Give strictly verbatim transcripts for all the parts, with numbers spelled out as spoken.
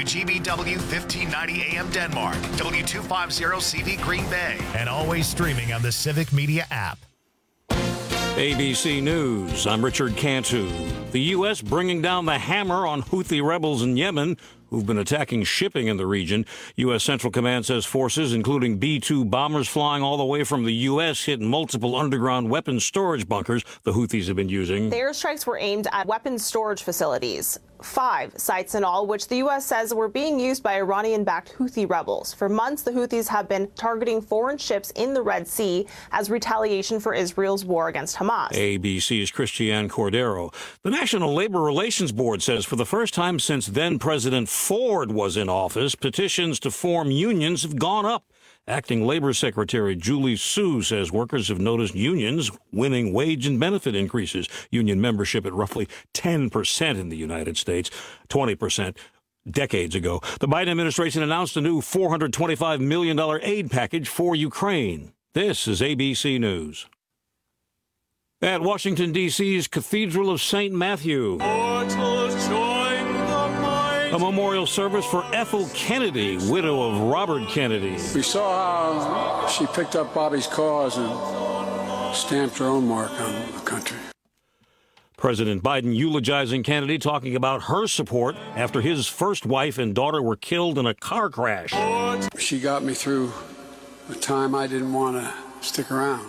G B W fifteen ninety A M Denmark, W two fifty C V Green Bay, and always streaming on the Civic Media app. A B C News, I'm Richard Cantu. The U S bringing down the hammer on Houthi rebels in Yemen who've been attacking shipping in the region. U S. Central Command says forces, including B two bombers flying all the way from the U S, hit multiple underground weapons storage bunkers the Houthis have been using. The airstrikes were aimed at weapons storage facilities. Five sites in all, which the U S says were being used by Iranian-backed Houthi rebels. For months, the Houthis have been targeting foreign ships in the Red Sea as retaliation for Israel's war against Hamas. A B C's Christiane Cordero. The National Labor Relations Board says for the first time since then-President Ford was in office, petitions to form unions have gone up. Acting Labor Secretary Julie Su says workers have noticed unions winning wage and benefit increases. Union membership at roughly ten percent in the United States, twenty percent decades ago. The Biden administration announced a new four hundred twenty-five million dollars aid package for Ukraine. This is A B C News. At Washington, D C's Cathedral of Saint Matthew, a memorial service for Ethel Kennedy, widow of Robert Kennedy. We saw how she picked up Bobby's cause and stamped her own mark on the country. President Biden eulogizing Kennedy, talking about her support after his first wife and daughter were killed in a car crash. She got me through a time I didn't want to stick around.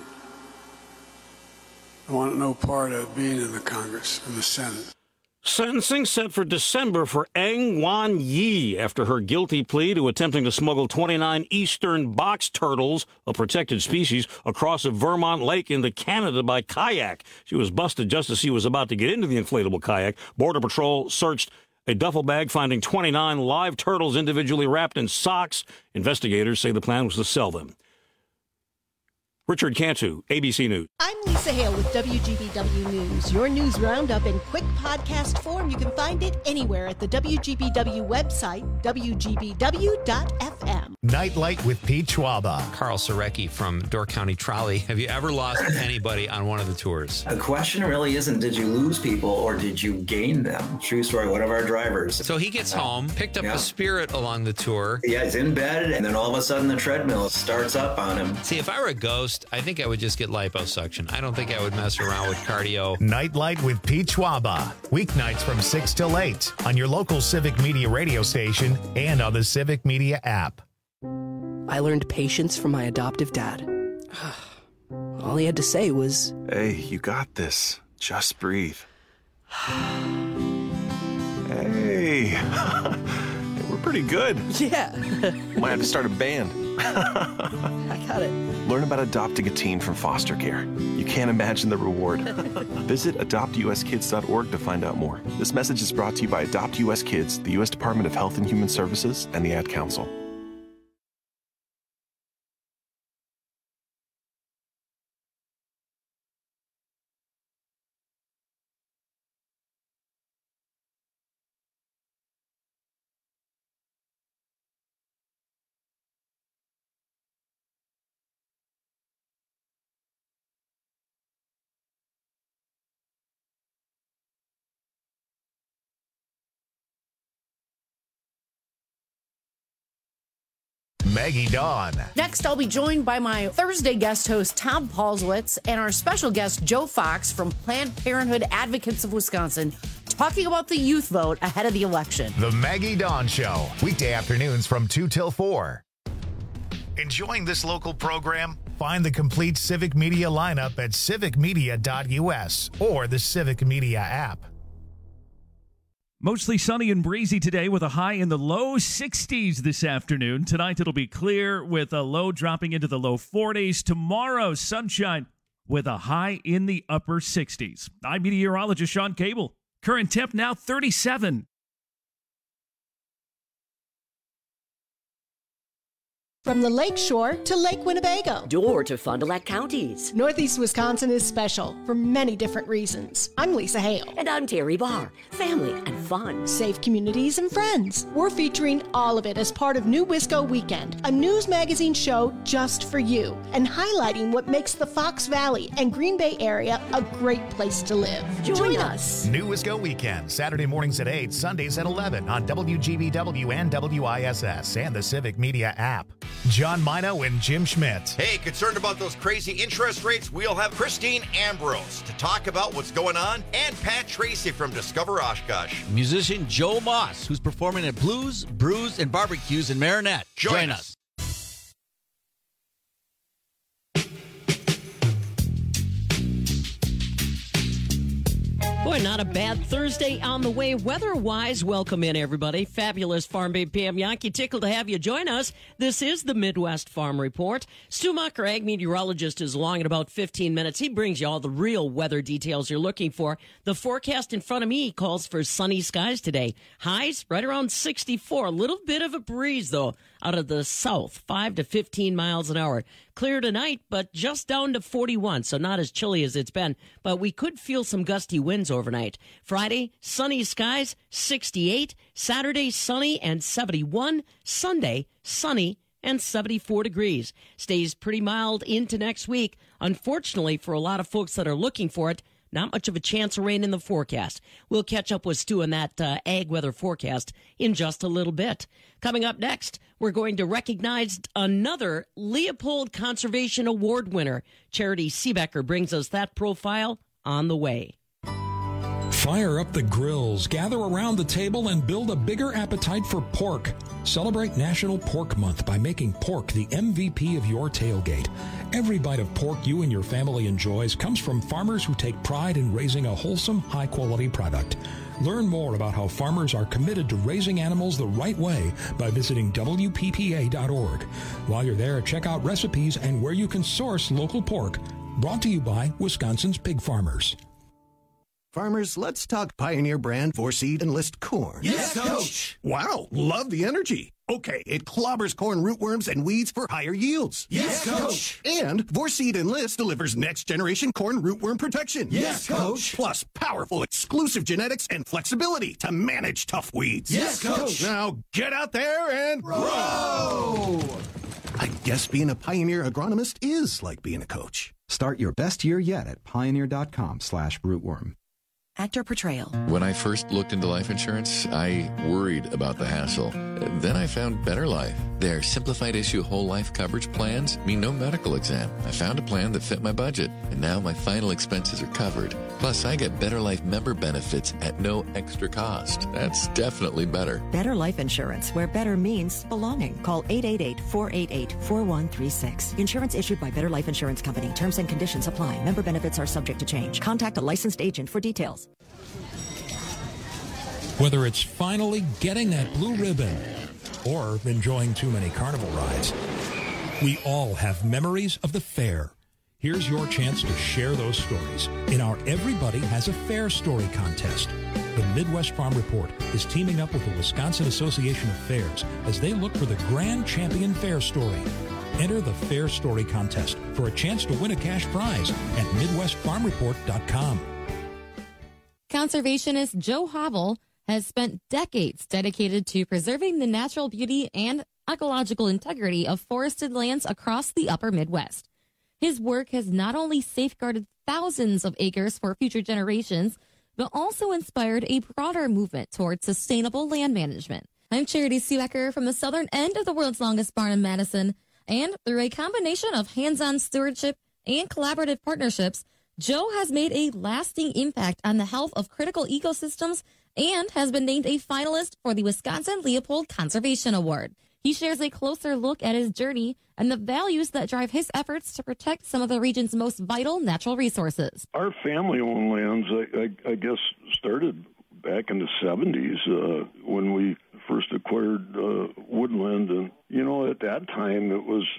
I wanted no part of being in the Congress and the Senate. Sentencing set for December for Eng Wan Yi after her guilty plea to attempting to smuggle twenty-nine eastern box turtles, a protected species, across a Vermont lake into Canada by kayak. She was busted just as she was about to get into the inflatable kayak. Border Patrol searched a duffel bag, finding twenty-nine live turtles individually wrapped in socks. Investigators say the plan was to sell them. Richard Cantu, A B C News. I'm Lisa Hale with W G B W News. Your news roundup in quick podcast form. You can find it anywhere at the W G B W website, W G B W dot F M. Nightlight with Pete Schwaba. Carl Sarecki from Door County Trolley. Have you ever lost anybody on one of the tours? The question really isn't did you lose people or did you gain them? True story, one of our drivers. So he gets home, picked up Yeah. a Spirit along the tour. Yeah, he's in bed, and then all of a sudden the treadmill starts up on him. See, if I were a ghost, I think I would just get liposuction. I don't think I would mess around with cardio. Nightlight with Pete Schwaba. Weeknights from six till eight on your local Civic Media radio station and on the Civic Media app. I learned patience from my adoptive dad. All he had to say was, "Hey, you got this. Just breathe." Hey, we're pretty good. yeah, Might have to start a band. I got it. Learn about adopting a teen from foster care. You can't imagine the reward. Visit adopt u s kids dot org to find out more. This message is brought to you by Adopt U S Kids, the U S Department of Health and Human Services, and the Ad Council. Maggie Dawn. Next, I'll be joined by my Thursday guest host, Tom Paulswitz, and our special guest, Joe Fox from Planned Parenthood Advocates of Wisconsin, talking about the youth vote ahead of the election. The Maggie Dawn Show, weekday afternoons from two till four. Enjoying this local program? Find the complete Civic Media lineup at civic media dot u s or the Civic Media app. Mostly sunny and breezy today with a high in the low sixties this afternoon. Tonight it'll be clear with a low dropping into the low forties. Tomorrow, sunshine with a high in the upper sixties. I'm meteorologist Sean Cable. Current temp now thirty-seven. From the Lake Shore to Lake Winnebago. Door to Fond du Lac counties. Northeast Wisconsin is special for many different reasons. I'm Lisa Hale. And I'm Terry Barr. Family and fun. Safe communities and friends. We're featuring all of it as part of New Wisco Weekend, a news magazine show just for you, and highlighting what makes the Fox Valley and Green Bay area a great place to live. Join, Join us. us. New Wisco Weekend, Saturday mornings at eight, Sundays at eleven on W G B W and W I S S and the Civic Media app. John Mino and Jim Schmidt. Hey, concerned about those crazy interest rates? We'll have Christine Ambrose to talk about what's going on, and Pat Tracy from Discover Oshkosh. Musician Joe Moss, who's performing at Blues, Brews, and Barbecues in Marinette. Join, Join us. us. Boy, not a bad Thursday on the way weather-wise. Welcome in, everybody. Fabulous Farm Babe Pam Yankee. Tickled to have you join us. This is the Midwest Farm Report. Stu Mucker, ag meteorologist, is along in about fifteen minutes. He brings you all the real weather details you're looking for. The forecast in front of me calls for sunny skies today. Highs right around sixty-four. A little bit of a breeze, though, out of the south, five to fifteen miles an hour. Clear tonight, but just down to forty-one, so not as chilly as it's been. But we could feel some gusty winds overnight. Friday, sunny skies, sixty-eight. Saturday, sunny and seventy-one. Sunday, sunny and seventy-four degrees. Stays pretty mild into next week. Unfortunately, for a lot of folks that are looking for it, not much of a chance of rain in the forecast. We'll catch up with Stu on that uh, ag weather forecast in just a little bit. Coming up next, we're going to recognize another Leopold Conservation Award winner. Charity Seebecker brings us that profile on the way. Fire up the grills, gather around the table, and build a bigger appetite for pork. Celebrate National Pork Month by making pork the M V P of your tailgate. Every bite of pork you and your family enjoys comes from farmers who take pride in raising a wholesome, high-quality product. Learn more about how farmers are committed to raising animals the right way by visiting W P P A dot org. While you're there, check out recipes and where you can source local pork. Brought to you by Wisconsin's Pig Farmers. Farmers, let's talk Pioneer brand Vorseed Enlist corn. Yes, Coach. Wow, love the energy. Okay, it clobbers corn rootworms and weeds for higher yields. Yes, Coach. And Vorseed Enlist delivers next-generation corn rootworm protection. Yes, Coach. Plus powerful exclusive genetics and flexibility to manage tough weeds. Yes, Coach. Now get out there and grow! I guess being a Pioneer agronomist is like being a coach. Start your best year yet at pioneer.com slash rootworm. Actor portrayal. When I first looked into life insurance, I worried about the hassle. Then I found Better Life. Their simplified issue whole life coverage plans mean no medical exam. I found a plan that fit my budget, and now my final expenses are covered. Plus, I get Better Life member benefits at no extra cost. That's definitely better. Better Life Insurance, where better means belonging. Call eight eight eight, four eight eight, four one three six. Insurance issued by Better Life Insurance Company. Terms and conditions apply. Member benefits are subject to change. Contact a licensed agent for details. Whether it's finally getting that blue ribbon or enjoying too many carnival rides, we all have memories of the fair. Here's your chance to share those stories in our Everybody Has a Fair Story contest. The Midwest Farm Report is teaming up with the Wisconsin Association of Fairs as they look for the grand champion fair story. Enter the Fair Story contest for a chance to win a cash prize at midwest farm report dot com. Conservationist Joe Havel has spent decades dedicated to preserving the natural beauty and ecological integrity of forested lands across the upper Midwest. His work has not only safeguarded thousands of acres for future generations, but also inspired a broader movement towards sustainable land management. I'm Charity Seebecker from the southern end of the world's longest barn in Madison, and through a combination of hands-on stewardship and collaborative partnerships, Joe has made a lasting impact on the health of critical ecosystems and has been named a finalist for the Wisconsin Leopold Conservation Award. He shares a closer look at his journey and the values that drive his efforts to protect some of the region's most vital natural resources. Our family-owned lands, I, I, I guess, started back in the seventies uh, when we first acquired uh, woodland. And, you know, at that time it was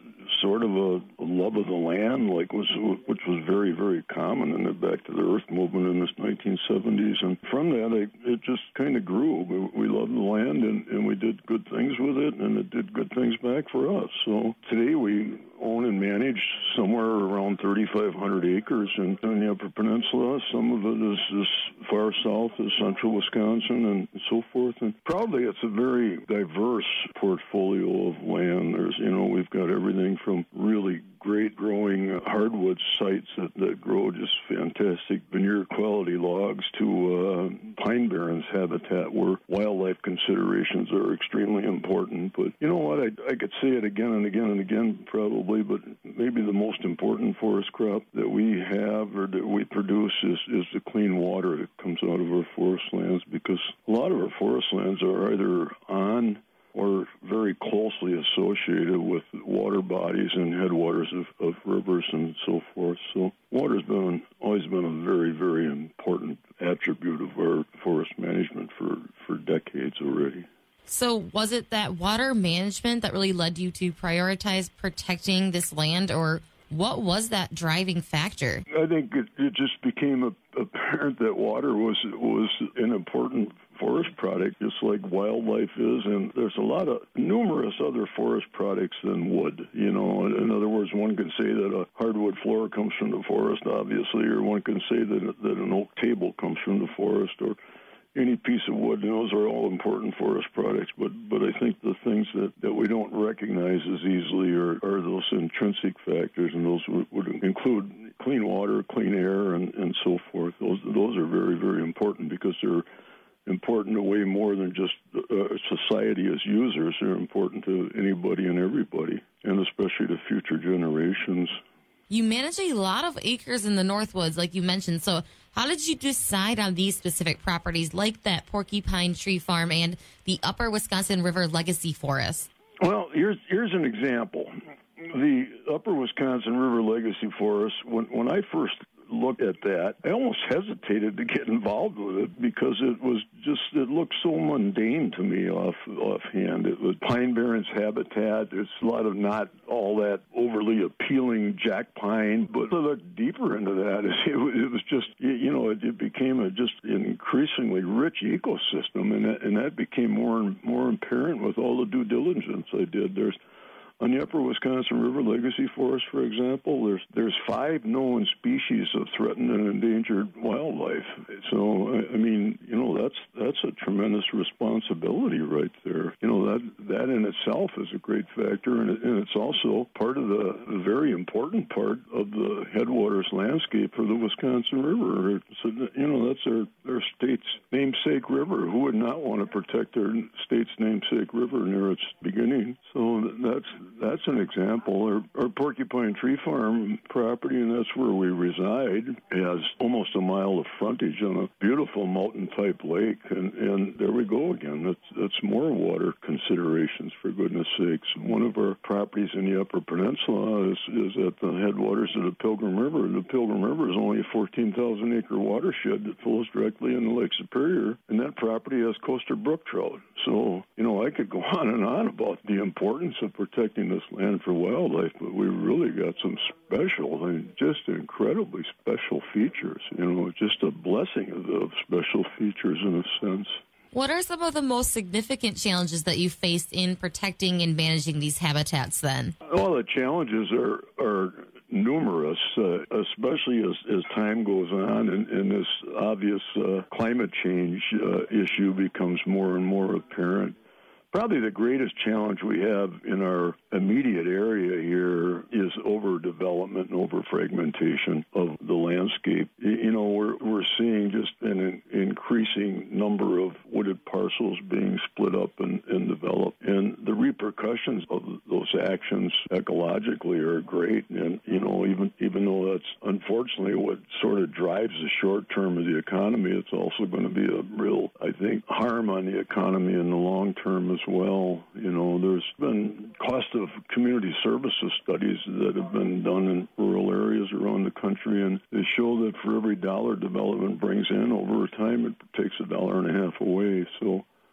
sort of a, a love of the land, like was which was very, very common in the Back to the Earth movement in the nineteen seventies. And from that, I, it just kind of grew. We, we loved the land, and, and we did good things with it, and it did good things back for us. So today we own and manage somewhere around thirty-five hundred acres in, in the Upper Peninsula. Some of it is as far south as central Wisconsin and so forth. And probably it's a very diverse portfolio of land. There's, you know, we've got everything from really great growing hardwood sites that, that grow just fantastic veneer quality logs to uh, pine barrens habitat where wildlife considerations are extremely important. But you know what, I, I could say it again and again and again probably, but maybe the most important forest crop that we have or that we produce is, is the clean water that comes out of our forest lands, because a lot of our forest lands are either on or very closely associated with water bodies and headwaters of, of rivers and so forth. So water's been always been a very, very important attribute of our forest management for, for decades already. So was it that water management that really led you to prioritize protecting this land, or what was that driving factor? I think it, it just became a, apparent that water was was an important forest product, just like wildlife is, and there's a lot of numerous other forest products than wood. You know, in other words, one can say that a hardwood floor comes from the forest, obviously, or one can say that that an oak table comes from the forest, or any piece of wood. And those are all important forest products. But but I think the things that, that we don't recognize as easily are, are those intrinsic factors, and those would, would include clean water, clean air, and, and so forth. Those those are very, very important because they're important to way more than just uh, society as users. They're important to anybody and everybody, and especially to future generations. You manage a lot of acres in the Northwoods, like you mentioned. So how did you decide on these specific properties, like that Porcupine Tree Farm and the Upper Wisconsin River Legacy Forest? Well, here's here's an example. The Upper Wisconsin River Legacy Forest, when, when I first looked at that, I almost hesitated to get involved with it because it was just, it looked so mundane to me off offhand. It was pine barrens habitat. There's a lot of not all that overly appealing jack pine, but to look deeper into that, it, it was just, you know, it, it became a just an increasingly rich ecosystem, and that, and that became more and more apparent with all the due diligence I did. There's On the Upper Wisconsin River Legacy Forest, for example, there's there's five known species of threatened and endangered wildlife. So, I mean, you know, that's that's a tremendous responsibility right there. You know, that that in itself is a great factor, and, it, and it's also part of the, the very important part of the headwaters landscape for the Wisconsin River. So, you know, that's our, our state's namesake river. Who would not want to protect their state's namesake river near its beginning? So that's That's an example. Our, our Porcupine Tree Farm property, and that's where we reside, has almost a mile of frontage on a beautiful mountain-type lake, and, and there we go again. That's, that's more water considerations, for goodness sakes. One of our properties in the Upper Peninsula is, is at the headwaters of the Pilgrim River. The Pilgrim River is only a fourteen thousand acre watershed that flows directly into Lake Superior, and that property has coastal brook trout. So, you know, I could go on and on about the importance of protecting this land for wildlife, but we really got some special and just incredibly special features. You know, just a blessing of, of special features in a sense. What are some of the most significant challenges that you faced in protecting and managing these habitats then? Well, the challenges are, are numerous, uh, especially as, as time goes on and, and this obvious uh, climate change uh, issue becomes more and more apparent. Probably the greatest challenge we have in our immediate area here is overdevelopment and overfragmentation of the landscape. You know, we're we're seeing just an increasing number of wooded parcels being split up and, and developed, and the repercussions of those actions ecologically are great. And you know, even even though that's unfortunately what sort of drives the short term of the economy, it's also going to be a real, I think, harm on the economy in the long term as well. You know, there's been cost of community services studies that have been done in rural areas around the country, and they show that for every dollar development brings in, over time it takes a dollar and a half away. So,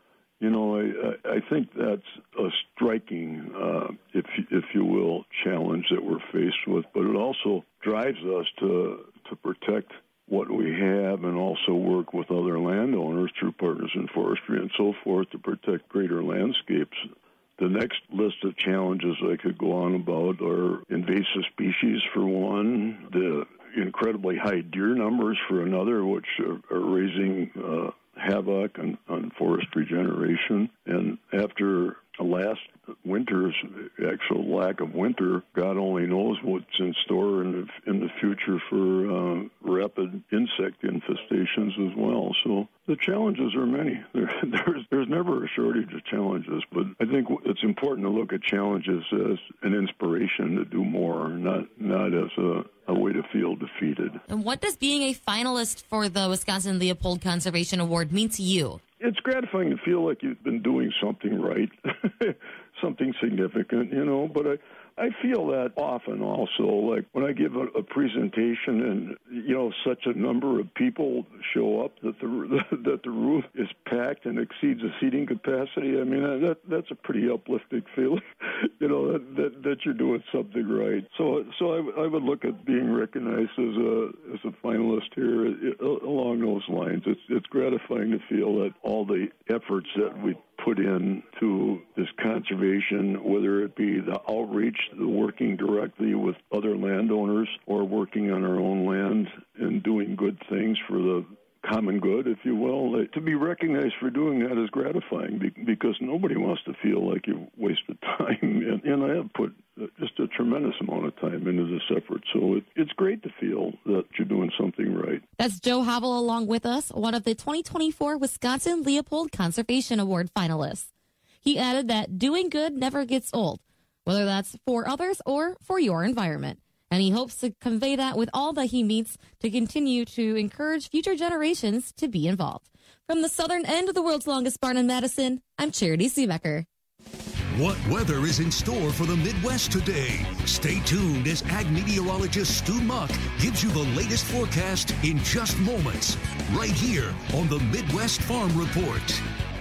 You know, I, I think that's a striking, uh, if if you will, challenge that we're faced with. But it also drives us to to protect what we have and also work with other landowners through Partners in Forestry and so forth to protect greater landscapes. The next list of challenges I could go on about are invasive species for one, the incredibly high deer numbers for another, which are, are raising uh, havoc on, on forest regeneration. And after last winter's actual lack of winter, God only knows what's in store in the, in the future for uh, rapid insect infestations as well. So the challenges are many. There, there's, there's never a shortage of challenges, but I think it's important to look at challenges as an inspiration to do more, not not as a, a way to feel defeated. And what does being a finalist for the Wisconsin Leopold Conservation Award mean to you? It's gratifying to feel like you've been doing something right, something significant, you know, but I, I feel that often also, like when I give a, a presentation and, you know, such a number of people show up that the that the room is packed and exceeds the seating capacity. I mean, that that's a pretty uplifting feeling, you know, that, that, that you're doing something right. So so I, I would look at being recognized as a as a finalist here along those lines. It's, it's gratifying to feel that all the efforts that we put in to this conservation, whether it be the outreach, the working directly with other landowners or working on our own land and doing good things for the common good, if you will. To be recognized for doing that is gratifying because nobody wants to feel like you've wasted time. And, and I have put just a tremendous amount of time into this effort. So it, it's great to feel that you're doing something right. That's Joe Havel along with us, one of the twenty twenty-four Wisconsin Leopold Conservation Award finalists. He added that doing good never gets old, whether that's for others or for your environment. And he hopes to convey that with all that he meets to continue to encourage future generations to be involved. From the southern end of the world's longest barn in Madison, I'm Charity Seebecker. What weather is in store for the Midwest today? Stay tuned as ag meteorologist Stu Muck gives you the latest forecast in just moments, right here on the Midwest Farm Report.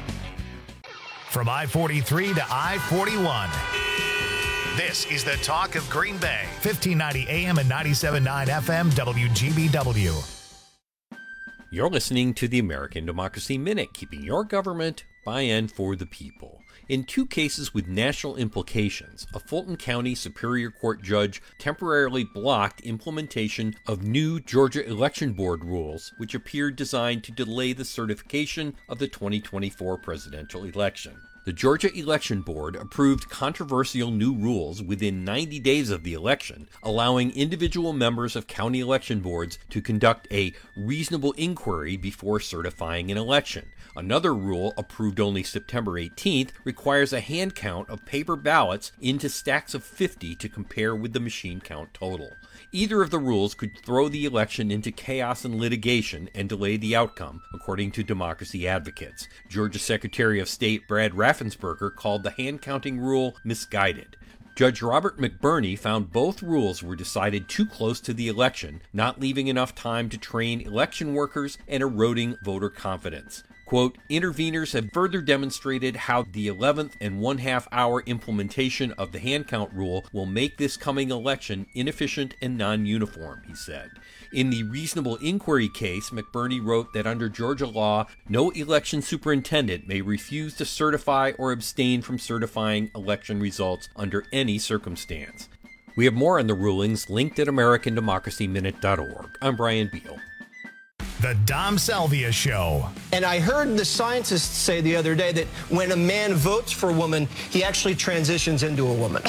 From I forty-three to I forty-one. This is the talk of Green Bay, fifteen ninety A M and ninety-seven point nine F M W G B W. You're listening to the American Democracy Minute, keeping your government by and for the people. In two cases with national implications, a Fulton County Superior Court judge temporarily blocked implementation of new Georgia Election Board rules, which appeared designed to delay the certification of the twenty twenty-four presidential election. The Georgia Election Board approved controversial new rules within ninety days of the election, allowing individual members of county election boards to conduct a reasonable inquiry before certifying an election. Another rule, approved only September eighteenth, requires a hand count of paper ballots into stacks of fifty to compare with the machine count total. Either of the rules could throw the election into chaos and litigation and delay the outcome, according to democracy advocates. Georgia Secretary of State Brad Raffensperger called the hand-counting rule misguided. Judge Robert McBurney found both rules were decided too close to the election, not leaving enough time to train election workers and eroding voter confidence. Quote, interveners have further demonstrated how the eleventh and one-half hour implementation of the hand count rule will make this coming election inefficient and non-uniform, he said. In the reasonable inquiry case, McBurney wrote that under Georgia law, no election superintendent may refuse to certify or abstain from certifying election results under any circumstance. We have more on the rulings linked at American Democracy Minute dot org. I'm Brian Beal. The Dom Salvia Show. And I heard the scientists say the other day that when a man votes for a woman, he actually transitions into a woman.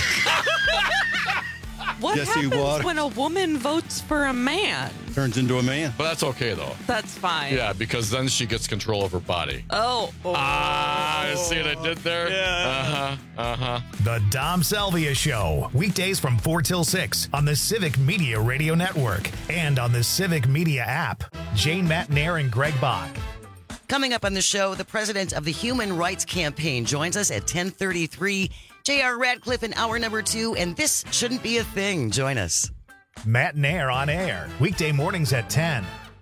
What Jesse happens Water. when a woman votes for a man? Turns into a man. But that's okay, though. That's fine. Yeah, because then she gets control of her body. Oh. oh. Ah, you see what I did there? Yeah. Uh-huh, uh-huh. The Dom Salvia Show. Weekdays from four till six on the Civic Media Radio Network and on the Civic Media app. Jane Matnair and Greg Bach. Coming up on the show, the president of the Human Rights Campaign joins us at ten thirty-three. J R Radcliffe in hour number two, and this shouldn't be a thing. Join us. Matt Nair on air, weekday mornings at ten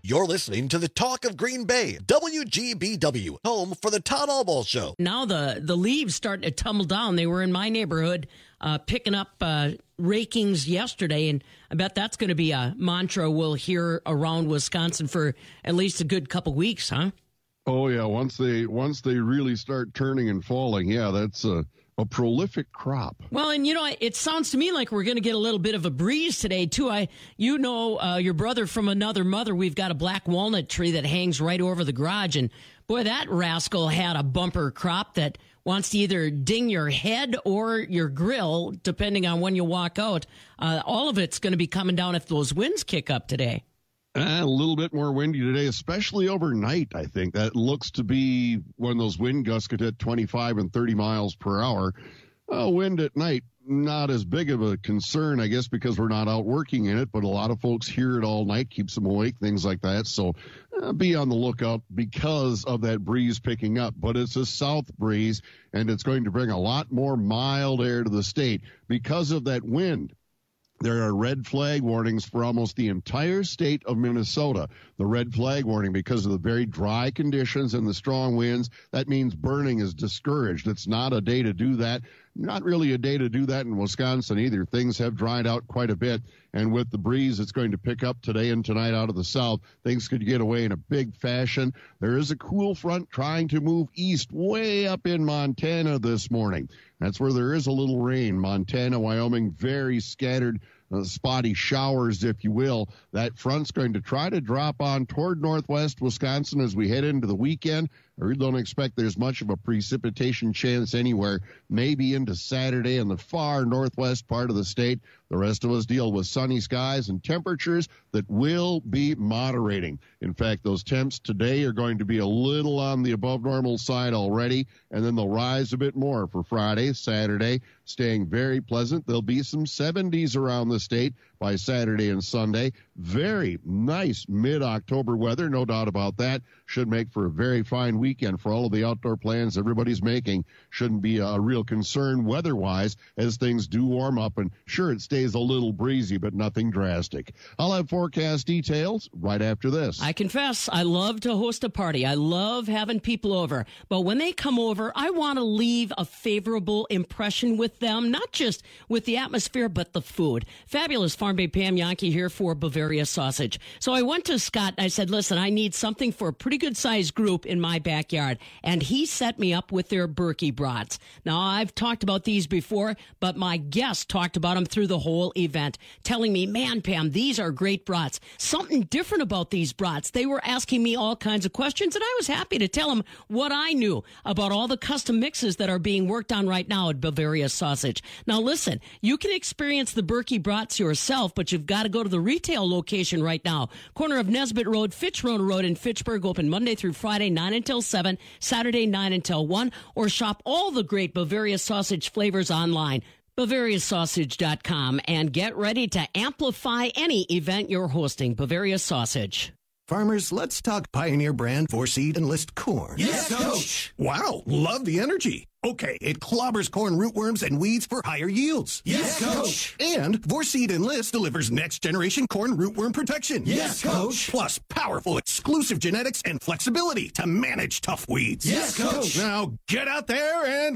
You're listening to the Talk of Green Bay, W G B W, home for the Todd Albaugh Show. Now the, the leaves starting to tumble down. They were in my neighborhood uh, picking up uh, rakings yesterday, and I bet that's going to be a mantra we'll hear around Wisconsin for at least a good couple weeks, huh? Oh, yeah. Once they once they really start turning and falling, yeah, that's a, a prolific crop. Well, and, you know, it sounds to me like we're going to get a little bit of a breeze today, too. I, You know, uh, your brother from another mother, we've got a black walnut tree that hangs right over the garage, and, boy, that rascal had a bumper crop that wants to either ding your head or your grill, depending on when you walk out. Uh, all of it's going to be coming down if those winds kick up today. Uh, a little bit more windy today, especially overnight, I think. That looks to be when those wind gusts could hit twenty-five and thirty miles per hour. Uh, wind at night, not as big of a concern, I guess, because we're not out working in it, but a lot of folks hear it all night, keeps them awake, things like that. So uh, be on the lookout because of that breeze picking up. But it's a south breeze, and it's going to bring a lot more mild air to the state because of that wind. There are red flag warnings for almost the entire state of Minnesota. The red flag warning because of the very dry conditions and the strong winds. That means burning is discouraged. It's not a day to do that. Not really a day to do that in Wisconsin either. Things have dried out quite a bit. And with the breeze it's going to pick up today and tonight out of the south, things could get away in a big fashion. There is a cool front trying to move east way up in Montana this morning. That's where there is a little rain. Montana, Wyoming, very scattered, uh, spotty showers, if you will. That front's going to try to drop on toward northwest Wisconsin as we head into the weekend. I really don't expect there's much of a precipitation chance anywhere, maybe into Saturday in the far northwest part of the state. The rest of us deal with sunny skies and temperatures that will be moderating. In fact, those temps today are going to be a little on the above normal side already, and then they'll rise a bit more for Friday, Saturday, staying very pleasant. There'll be some seventies around the state by Saturday and Sunday. Very nice mid-October weather, no doubt about that. Should make for a very fine weekend for all of the outdoor plans everybody's making. Shouldn't be a real concern weather-wise as things do warm up. And sure, it stays a little breezy, but nothing drastic. I'll have forecast details right after this. I confess, I love to host a party. I love having people over. But when they come over, I want to leave a favorable impression with them, not just with the atmosphere, but the food. Fabulous Farm Babe Pam Yankee here for Bavaria Sausage. So I went to Scott and I said, listen, I need something for a pretty good sized group in my backyard. And he set me up with their Berkey brats. Now, I've talked about these before, but my guest talked about them through the whole event, telling me, man, Pam, these are great brats. Something different about these brats. They were asking me all kinds of questions, and I was happy to tell them what I knew about all the custom mixes that are being worked on right now at Bavaria Sausage. Now, listen, you can experience the Berkey brats yourself, but you've got to go to the retail location right now. Corner of Nesbitt Road, Fitchrow Road in Fitchburg, open Monday through Friday, nine until seven, Saturday, nine until one, or shop all the great Bavaria Sausage flavors online. Bavaria Sausage dot com, and get ready to amplify any event you're hosting. Bavaria Sausage. Farmers, let's talk Pioneer brand four-seed Enlist corn. Yes, Coach. Wow, love the energy. Okay, it clobbers corn rootworms and weeds for higher yields. Yes, Coach. And Vorseed Enlist delivers next-generation corn rootworm protection. Yes, Coach. Plus powerful exclusive genetics and flexibility to manage tough weeds. Yes, Coach. Now get out there and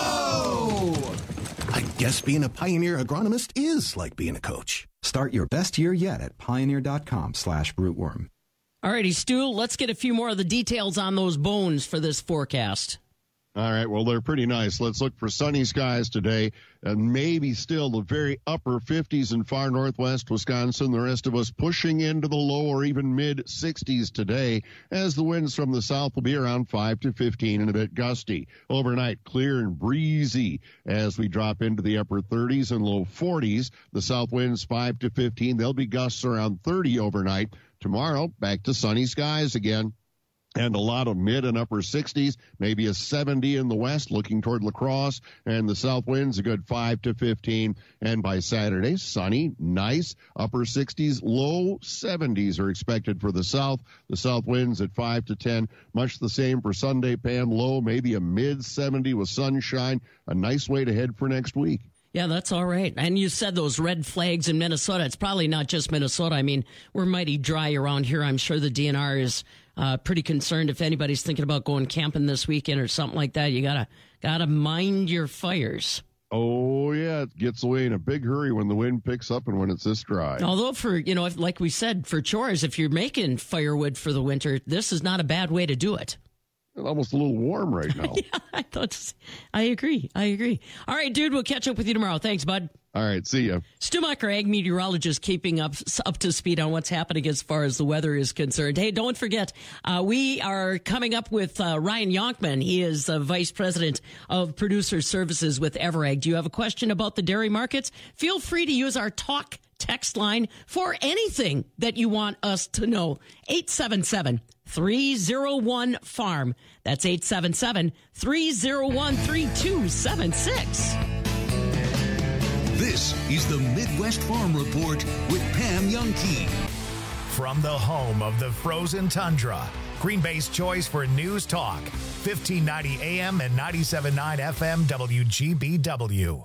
grow. I guess being a Pioneer agronomist is like being a coach. Start your best year yet at pioneer.com slash rootworm. All righty, Stu, let's get a few more of the details on those bones for this forecast. All right, well, they're pretty nice. Let's look for sunny skies today, and maybe still the very upper fifties in far northwest Wisconsin. The rest of us pushing into the low or even mid-sixties today, as the winds from the south will be around five to fifteen and a bit gusty. Overnight, clear and breezy as we drop into the upper thirties and low forties. The south winds five to fifteen. There'll be gusts around thirty overnight. Tomorrow, back to sunny skies again. And a lot of mid and upper sixties, maybe a seventy in the west looking toward La Crosse, and the south winds a good five to fifteen. And by Saturday, sunny, nice, upper sixties, low seventies are expected for the south. The south winds at five to ten, much the same for Sunday, Pam, low, maybe a mid seventy with sunshine, a nice way to head for next week. Yeah, that's all right. And you said those red flags in Minnesota. It's probably not just Minnesota. I mean, we're mighty dry around here. I'm sure the D N R is uh, pretty concerned if anybody's thinking about going camping this weekend or something like that. You gotta gotta mind your fires. Oh, yeah, it gets away in a big hurry when the wind picks up and when it's this dry. Although, for, you know, if, like we said, for chores, if you're making firewood for the winter, this is not a bad way to do it. It's almost a little warm right now. Yeah, I thought. I agree. I agree. All right, dude, we'll catch up with you tomorrow. Thanks, bud. All right, see ya. Stu Mucker, ag meteorologist, keeping up up to speed on what's happening as far as the weather is concerned. Hey, don't forget, uh, we are coming up with uh, Ryan Yonkman. He is uh, Vice President of Producer Services with Everag. Do you have a question about the dairy markets? Feel free to use our talk text line for anything that you want us to know. eight seven seven, three oh one, farm. That's eight seven seven, three oh one, three two seven six. This is the Midwest Farm Report with Pam Youngkey. From the home of the frozen tundra, Green Bay's choice for news talk, fifteen ninety A M and ninety-seven point nine F M W G B W.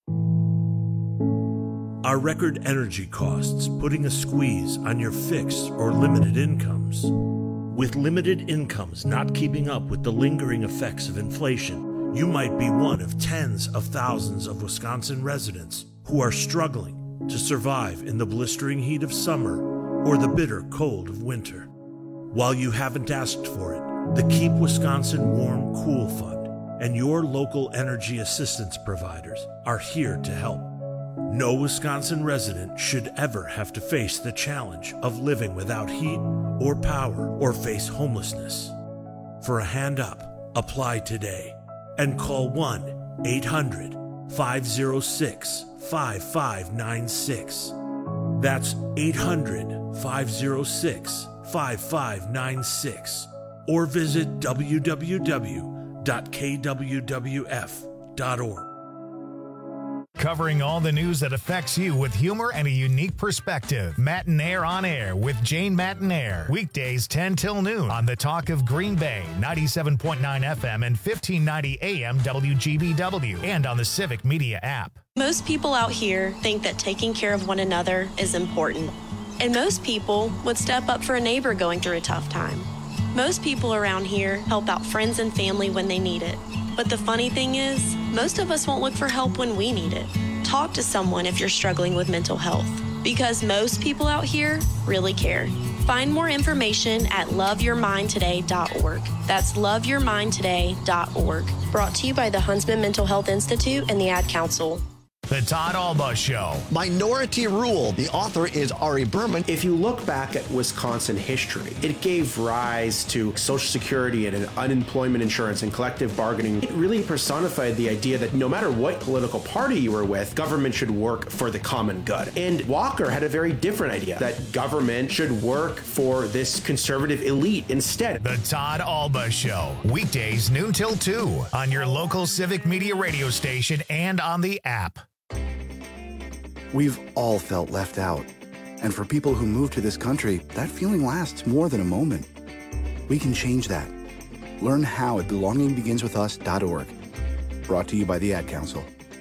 Are record energy costs putting a squeeze on your fixed or limited incomes? With limited incomes not keeping up with the lingering effects of inflation, you might be one of tens of thousands of Wisconsin residents who are struggling to survive in the blistering heat of summer or the bitter cold of winter. While you haven't asked for it, the Keep Wisconsin Warm Cool Fund and your local energy assistance providers are here to help. No Wisconsin resident should ever have to face the challenge of living without heat or power or face homelessness. For a hand up, apply today and call one eight hundred, five oh six, five five nine six. That's eight hundred, five oh six, five five nine six. Or visit w w w dot k w w f dot org. Covering all the news that affects you with humor and a unique perspective. Matinaire on Air with Jane Matinaire. Weekdays ten till noon on the Talk of Green Bay, ninety-seven point nine F M and fifteen ninety A M W G B W, and on the Civic Media app. Most people out here think that taking care of one another is important. And most people would step up for a neighbor going through a tough time. Most people around here help out friends and family when they need it. But the funny thing is, most of us won't look for help when we need it. Talk to someone if you're struggling with mental health, because most people out here really care. Find more information at love your mind today dot org. That's love your mind today dot org. Brought to you by the Huntsman Mental Health Institute and the Ad Council. The Todd Alba Show. Minority Rule. The author is Ari Berman. If you look back at Wisconsin history, it gave rise to Social Security and unemployment insurance and collective bargaining. It really personified the idea that no matter what political party you were with, government should work for the common good. And Walker had a very different idea, that government should work for this conservative elite instead. The Todd Alba Show. Weekdays noon till two on your local Civic Media radio station and on the app. We've all felt left out. And for people who move to this country, that feeling lasts more than a moment. We can change that. Learn how at belonging begins with us dot org. Brought to you by the Ad Council.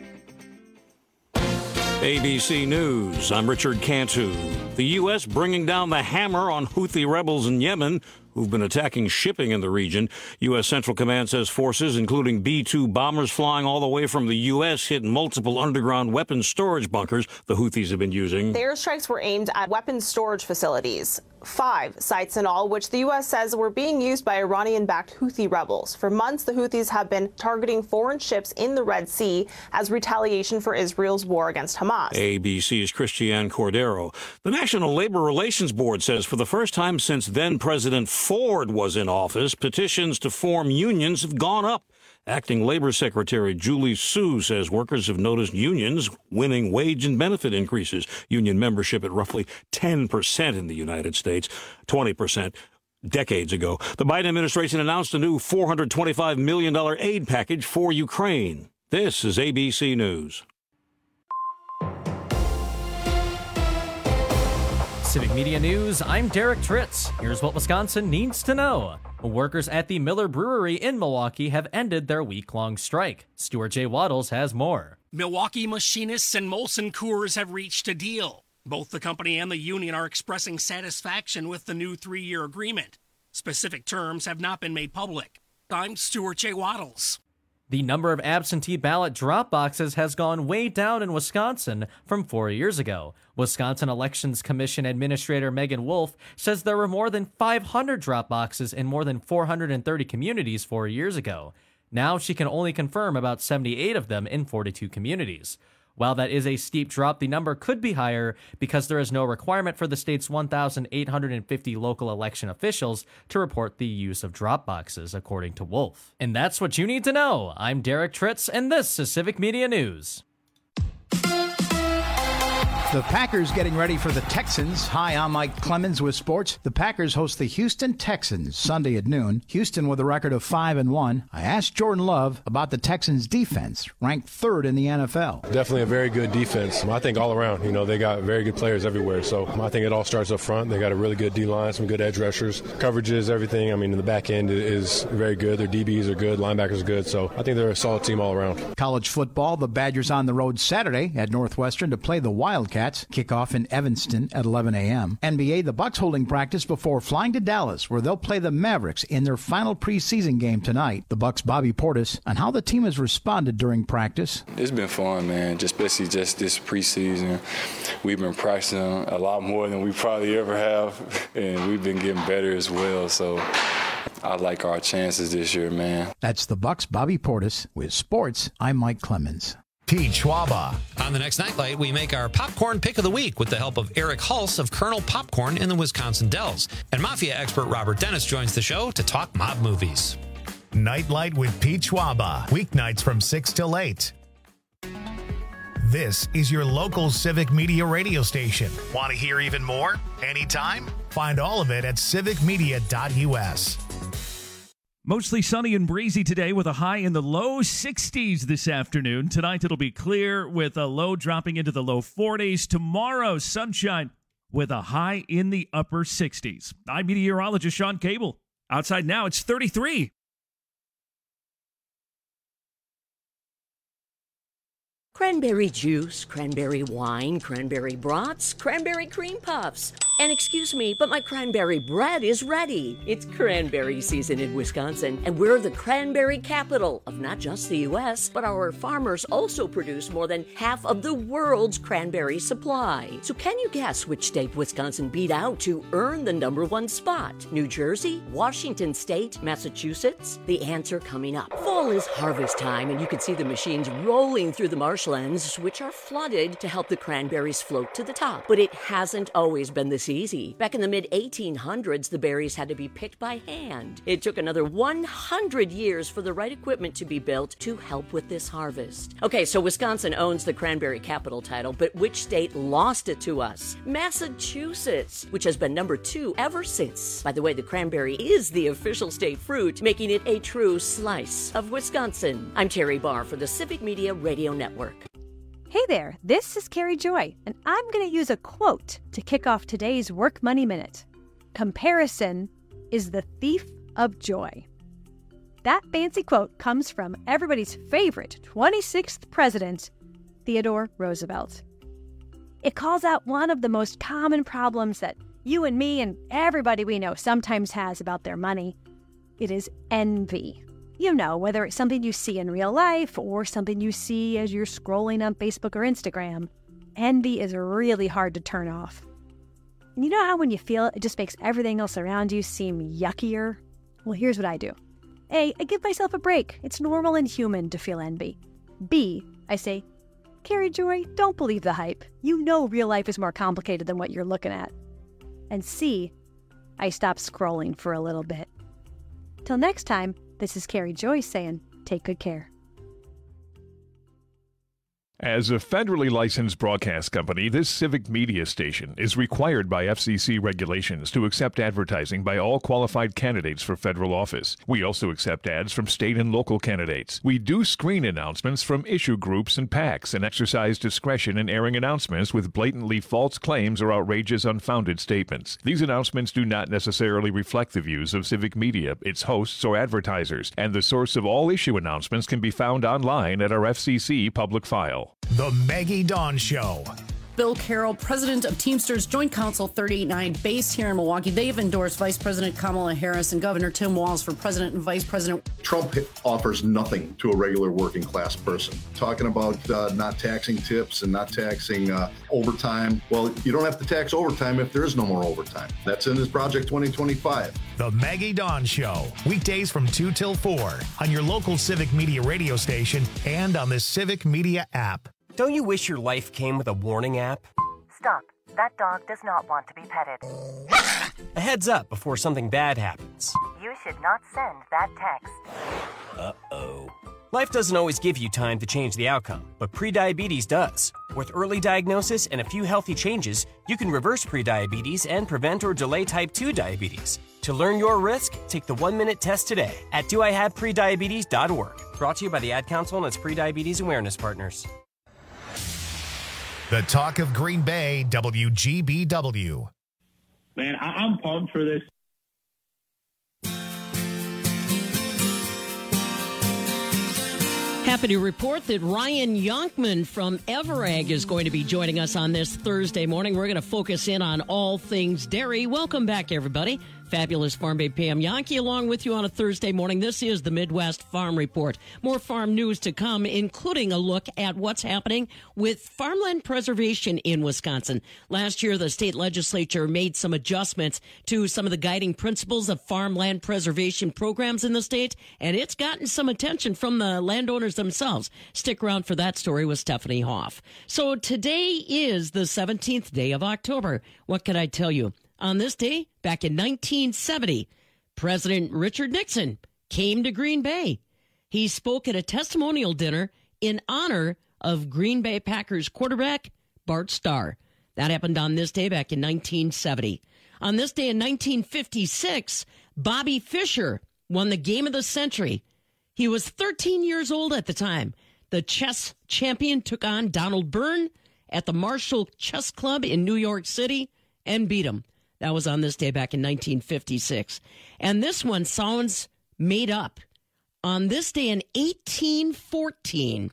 A B C News, I'm Richard Cantu. The U S bringing down the hammer on Houthi rebels in Yemen who've been attacking shipping in the region. U S. Central Command says forces, including B two bombers flying all the way from the U S, hit multiple underground weapons storage bunkers the Houthis have been using. The airstrikes were aimed at weapons storage facilities. Five sites in all, which the U S says were being used by Iranian-backed Houthi rebels. For months, the Houthis have been targeting foreign ships in the Red Sea as retaliation for Israel's war against Hamas. A B C's Christiane Cordero. The National Labor Relations Board says for the first time since then-President Ford was in office, petitions to form unions have gone up. Acting Labor Secretary Julie Su says workers have noticed unions winning wage and benefit increases. Union membership at roughly ten percent in the United States, twenty percent decades ago. The Biden administration announced a new four hundred twenty-five million dollars aid package for Ukraine. This is A B C News. Civic Media News, I'm Derek Tritz. Here's what Wisconsin needs to know. Workers at the Miller Brewery in Milwaukee have ended their week-long strike. Stuart J. Waddles has more. Milwaukee Machinists and Molson Coors have reached a deal. Both the company and the union are expressing satisfaction with the new three-year agreement. Specific terms have not been made public. I'm Stuart J. Waddles. The number of absentee ballot drop boxes has gone way down in Wisconsin from four years ago. Wisconsin Elections Commission Administrator Megan Wolf says there were more than five hundred drop boxes in more than four hundred thirty communities four years ago. Now she can only confirm about seventy-eight of them in forty-two communities. While that is a steep drop, the number could be higher because there is no requirement for the state's one thousand eight hundred fifty local election officials to report the use of drop boxes, according to Wolf. And that's what you need to know. I'm Derek Tritz, and this is Civic Media News. The Packers getting ready for the Texans. Hi, I'm Mike Clemens with sports. The Packers host the Houston Texans Sunday at noon. Houston with a record of five and one. I asked Jordan Love about the Texans defense, ranked third in the N F L. Definitely a very good defense. I think all around, you know, they got very good players everywhere. So I think it all starts up front. They got a really good D-line, some good edge rushers, coverages, everything. I mean, in the back end is very good. Their D Bs are good, linebackers are good. So I think they're a solid team all around. College football, the Badgers on the road Saturday at Northwestern to play the Wildcats. Kickoff in Evanston at eleven a.m. N B A, the Bucks holding practice before flying to Dallas, where they'll play the Mavericks in their final preseason game tonight. The Bucks' Bobby Portis on how the team has responded during practice. It's been fun, man, just especially just this preseason. We've been practicing a lot more than we probably ever have, and we've been getting better as well. So I like our chances this year, man. That's the Bucks' Bobby Portis. With sports, I'm Mike Clemens. Pete Schwaba. On the next Nightlight, we make our popcorn pick of the week with the help of Eric Hulse of Colonel Popcorn in the Wisconsin Dells. And Mafia expert Robert Dennis joins the show to talk mob movies. Nightlight with Pete Schwaba. Weeknights from six till eight. This is your local Civic Media radio station. Want to hear even more? Anytime? Find all of it at civic media dot u s. Mostly sunny and breezy today with a high in the low sixties this afternoon. Tonight it'll be clear with a low dropping into the low forties. Tomorrow, sunshine with a high in the upper sixties. I'm meteorologist Sean Cable. Outside now, it's thirty-three. Cranberry juice, cranberry wine, cranberry brats, cranberry cream puffs. And excuse me, but my cranberry bread is ready. It's cranberry season in Wisconsin, and we're the cranberry capital of not just the U S, but our farmers also produce more than half of the world's cranberry supply. So can you guess which state Wisconsin beat out to earn the number one spot? New Jersey? Washington State? Massachusetts? The answer coming up. Fall is harvest time, and you can see the machines rolling through the marshlands, which are flooded to help the cranberries float to the top. But it hasn't always been this easy. Back in the mid eighteen hundreds, the berries had to be picked by hand. It took another one hundred years for the right equipment to be built to help with this harvest. Okay, so Wisconsin owns the cranberry capital title, but which state lost it to us? Massachusetts, which has been number two ever since. By the way, the cranberry is the official state fruit, making it a true slice of Wisconsin. I'm Terry Barr for the Civic Media Radio Network. Hey there, this is Carrie Joy, and I'm going to use a quote to kick off today's Work Money Minute. Comparison is the thief of joy. That fancy quote comes from everybody's favorite twenty-sixth president, Theodore Roosevelt. It calls out one of the most common problems that you and me and everybody we know sometimes has about their money. It is envy. You know, whether it's something you see in real life or something you see as you're scrolling on Facebook or Instagram, envy is really hard to turn off. And you know how when you feel it, it just makes everything else around you seem yuckier? Well, here's what I do. A, I give myself a break. It's normal and human to feel envy. B, I say, Carrie Joy, don't believe the hype. You know real life is more complicated than what you're looking at. And C, I stop scrolling for a little bit. Till next time, this is Carrie Joy saying, take good care. As a federally licensed broadcast company, this civic media station is required by F C C regulations to accept advertising by all qualified candidates for federal office. We also accept ads from state and local candidates. We do screen announcements from issue groups and PACs and exercise discretion in airing announcements with blatantly false claims or outrageous, unfounded statements. These announcements do not necessarily reflect the views of civic media, its hosts, or advertisers, and the source of all issue announcements can be found online at our F C C public file. The Maggie Dawn Show. Bill Carroll, president of Teamsters Joint Council thirty eighty-nine, based here in Milwaukee. They've endorsed Vice President Kamala Harris and Governor Tim Walz for president and vice president. Trump offers nothing to a regular working class person. Talking about uh, not taxing tips and not taxing uh, overtime. Well, you don't have to tax overtime if there is no more overtime. That's in his Project twenty twenty-five. The Maggie Dawn Show. Weekdays from two till four on your local Civic Media radio station and on the Civic Media app. Don't you wish your life came with a warning app? Stop. That dog does not want to be petted. A heads up before something bad happens. You should not send that text. Uh-oh. Life doesn't always give you time to change the outcome, but prediabetes does. With early diagnosis and a few healthy changes, you can reverse prediabetes and prevent or delay type two diabetes. To learn your risk, take the one-minute test today at do I have prediabetes dot org. Brought to you by the Ad Council and its prediabetes awareness partners. The talk of Green Bay, W G B W. Man, I- I'm pumped for this. Happy to report that Ryan Yonkman from Everag is going to be joining us on this Thursday morning. We're going to focus in on all things dairy. Welcome back, everybody. Fabulous Farm Babe Pam Yankee along with you on a Thursday morning. This is the Midwest Farm Report. More farm news to come, including a look at what's happening with farmland preservation in Wisconsin. Last year, the state legislature made some adjustments to some of the guiding principles of farmland preservation programs in the state, and it's gotten some attention from the landowners themselves. Stick around for that story with Stephanie Hoff. So today is the seventeenth day of October. What can I tell you? On this day, back in nineteen seventy, President Richard Nixon came to Green Bay. He spoke at a testimonial dinner in honor of Green Bay Packers quarterback Bart Starr. That happened on this day back in nineteen seventy. On this day in nineteen fifty-six, Bobby Fischer won the game of the century. He was thirteen years old at the time. The chess champion took on Donald Byrne at the Marshall Chess Club in New York City and beat him. That was on this day back in nineteen fifty-six. And this one sounds made up. On this day in eighteen fourteen,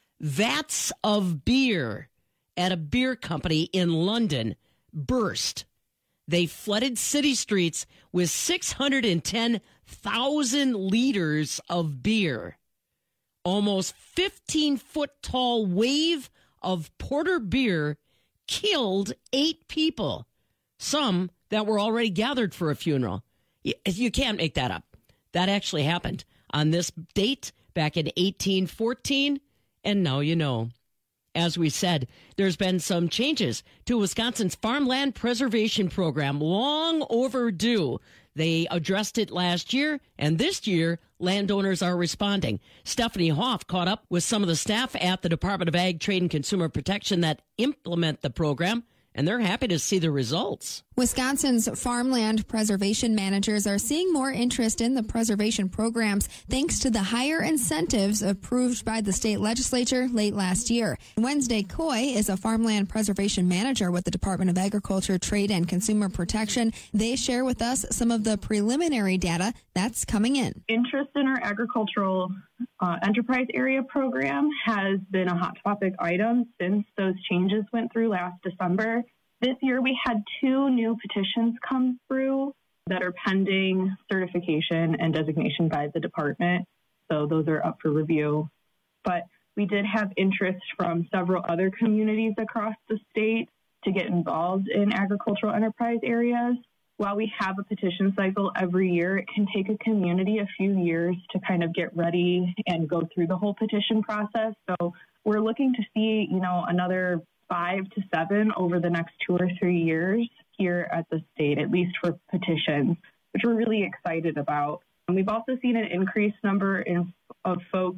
vats of beer at a beer company in London burst. They flooded city streets with six hundred ten thousand liters of beer. Almost fifteen-foot tall wave of porter beer killed eight people. Some that were already gathered for a funeral. You, you can't make that up. That actually happened on this date back in eighteen fourteen, and now you know. As we said, there's been some changes to Wisconsin's farmland preservation program, long overdue. They addressed it last year, and this year, landowners are responding. Stephanie Hoff caught up with some of the staff at the Department of Ag, Trade, and Consumer Protection that implement the program, and they're happy to see the results. Wisconsin's farmland preservation managers are seeing more interest in the preservation programs thanks to the higher incentives approved by the state legislature late last year. Wednesday Coy is a farmland preservation manager with the Department of Agriculture, Trade, and Consumer Protection. They share with us some of the preliminary data that's coming in. Interest in our agricultural uh, enterprise area program has been a hot topic item since those changes went through last December. This year, we had two new petitions come through that are pending certification and designation by the department. So those are up for review. But we did have interest from several other communities across the state to get involved in agricultural enterprise areas. While we have a petition cycle every year, it can take a community a few years to kind of get ready and go through the whole petition process. So we're looking to see, you know, another five to seven over the next two or three years here at the state, at least for petitions, which we're really excited about. And we've also seen an increased number in, of folks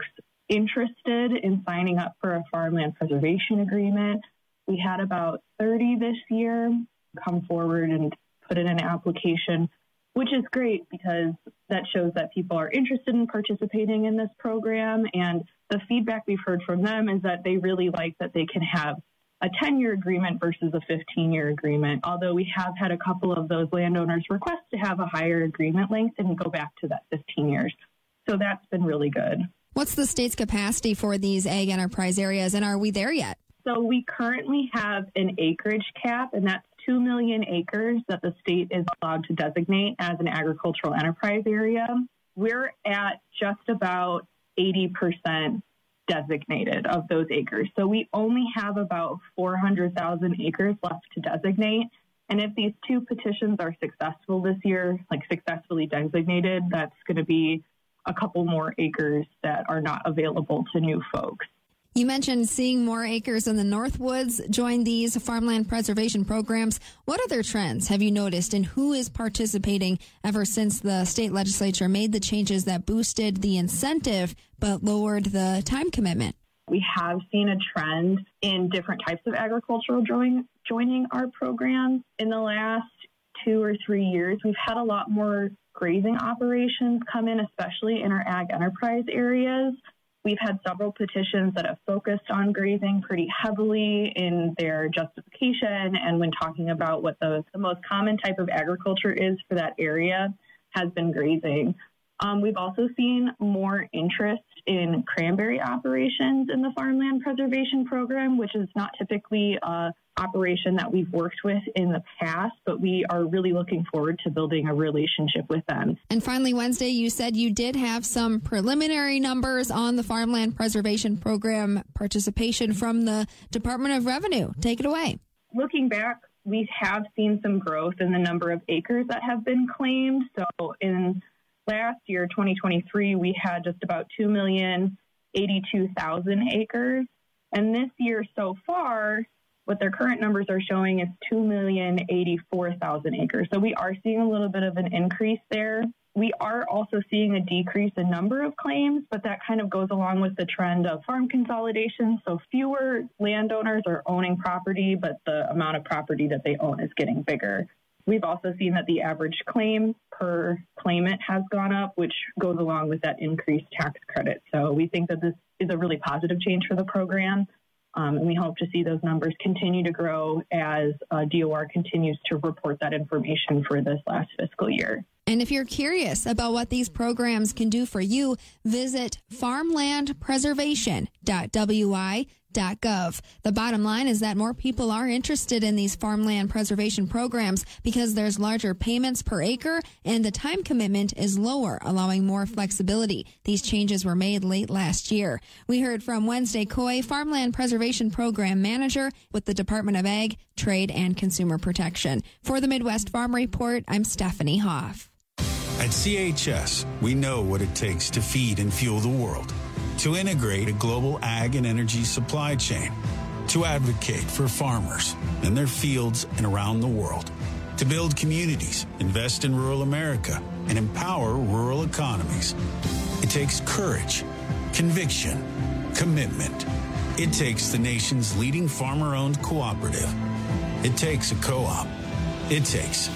interested in signing up for a farmland preservation agreement. We had about thirty this year come forward and put in an application, which is great because that shows that people are interested in participating in this program. And the feedback we've heard from them is that they really like that they can have a ten-year agreement versus a fifteen-year agreement, although we have had a couple of those landowners request to have a higher agreement length and go back to that fifteen years. So that's been really good. What's the state's capacity for these ag enterprise areas, and are we there yet? So we currently have an acreage cap, and that's two million acres that the state is allowed to designate as an agricultural enterprise area. We're at just about eighty percent designated of those acres. So we only have about four hundred thousand acres left to designate. And if these two petitions are successful this year, like successfully designated, that's going to be a couple more acres that are not available to new folks. You mentioned seeing more acres in the Northwoods join these farmland preservation programs. What other trends have you noticed, and who is participating ever since the state legislature made the changes that boosted the incentive but lowered the time commitment? We have seen a trend in different types of agricultural join, joining our programs. In the last two or three years, we've had a lot more grazing operations come in, especially in our ag enterprise areas. We've had several petitions that have focused on grazing pretty heavily in their justification, and when talking about what the, the most common type of agriculture is for that area has been grazing. Um, we've also seen more interest in cranberry operations in the farmland preservation program, which is not typically a operation that we've worked with in the past, but we are really looking forward to building a relationship with them. And finally, Wednesday, you said you did have some preliminary numbers on the farmland preservation program participation from the Department of Revenue. Take it away. Looking back, we have seen some growth in the number of acres that have been claimed. So in last year, twenty twenty-three, we had just about two million eighty-two thousand acres. And this year so far, what their current numbers are showing is two million eighty-four thousand acres. So we are seeing a little bit of an increase there. We are also seeing a decrease in number of claims, but that kind of goes along with the trend of farm consolidation. So fewer landowners are owning property, but the amount of property that they own is getting bigger. We've also seen that the average claim per claimant has gone up, which goes along with that increased tax credit. So we think that this is a really positive change for the program. Um, and we hope to see those numbers continue to grow as uh, D O R continues to report that information for this last fiscal year. And if you're curious about what these programs can do for you, visit farmland preservation dot w i dot gov. The bottom line is that more people are interested in these farmland preservation programs because there's larger payments per acre and the time commitment is lower, allowing more flexibility. These changes were made late last year. We heard from Wednesday Coy, Farmland Preservation Program Manager with the Department of Ag, Trade, and Consumer Protection. For the Midwest Farm Report, I'm Stephanie Hoff. At C H S, we know what it takes to feed and fuel the world, to integrate a global ag and energy supply chain, to advocate for farmers in their fields and around the world, to build communities, invest in rural America, and empower rural economies. It takes courage, conviction, commitment. It takes the nation's leading farmer-owned cooperative. It takes a co-op. It takes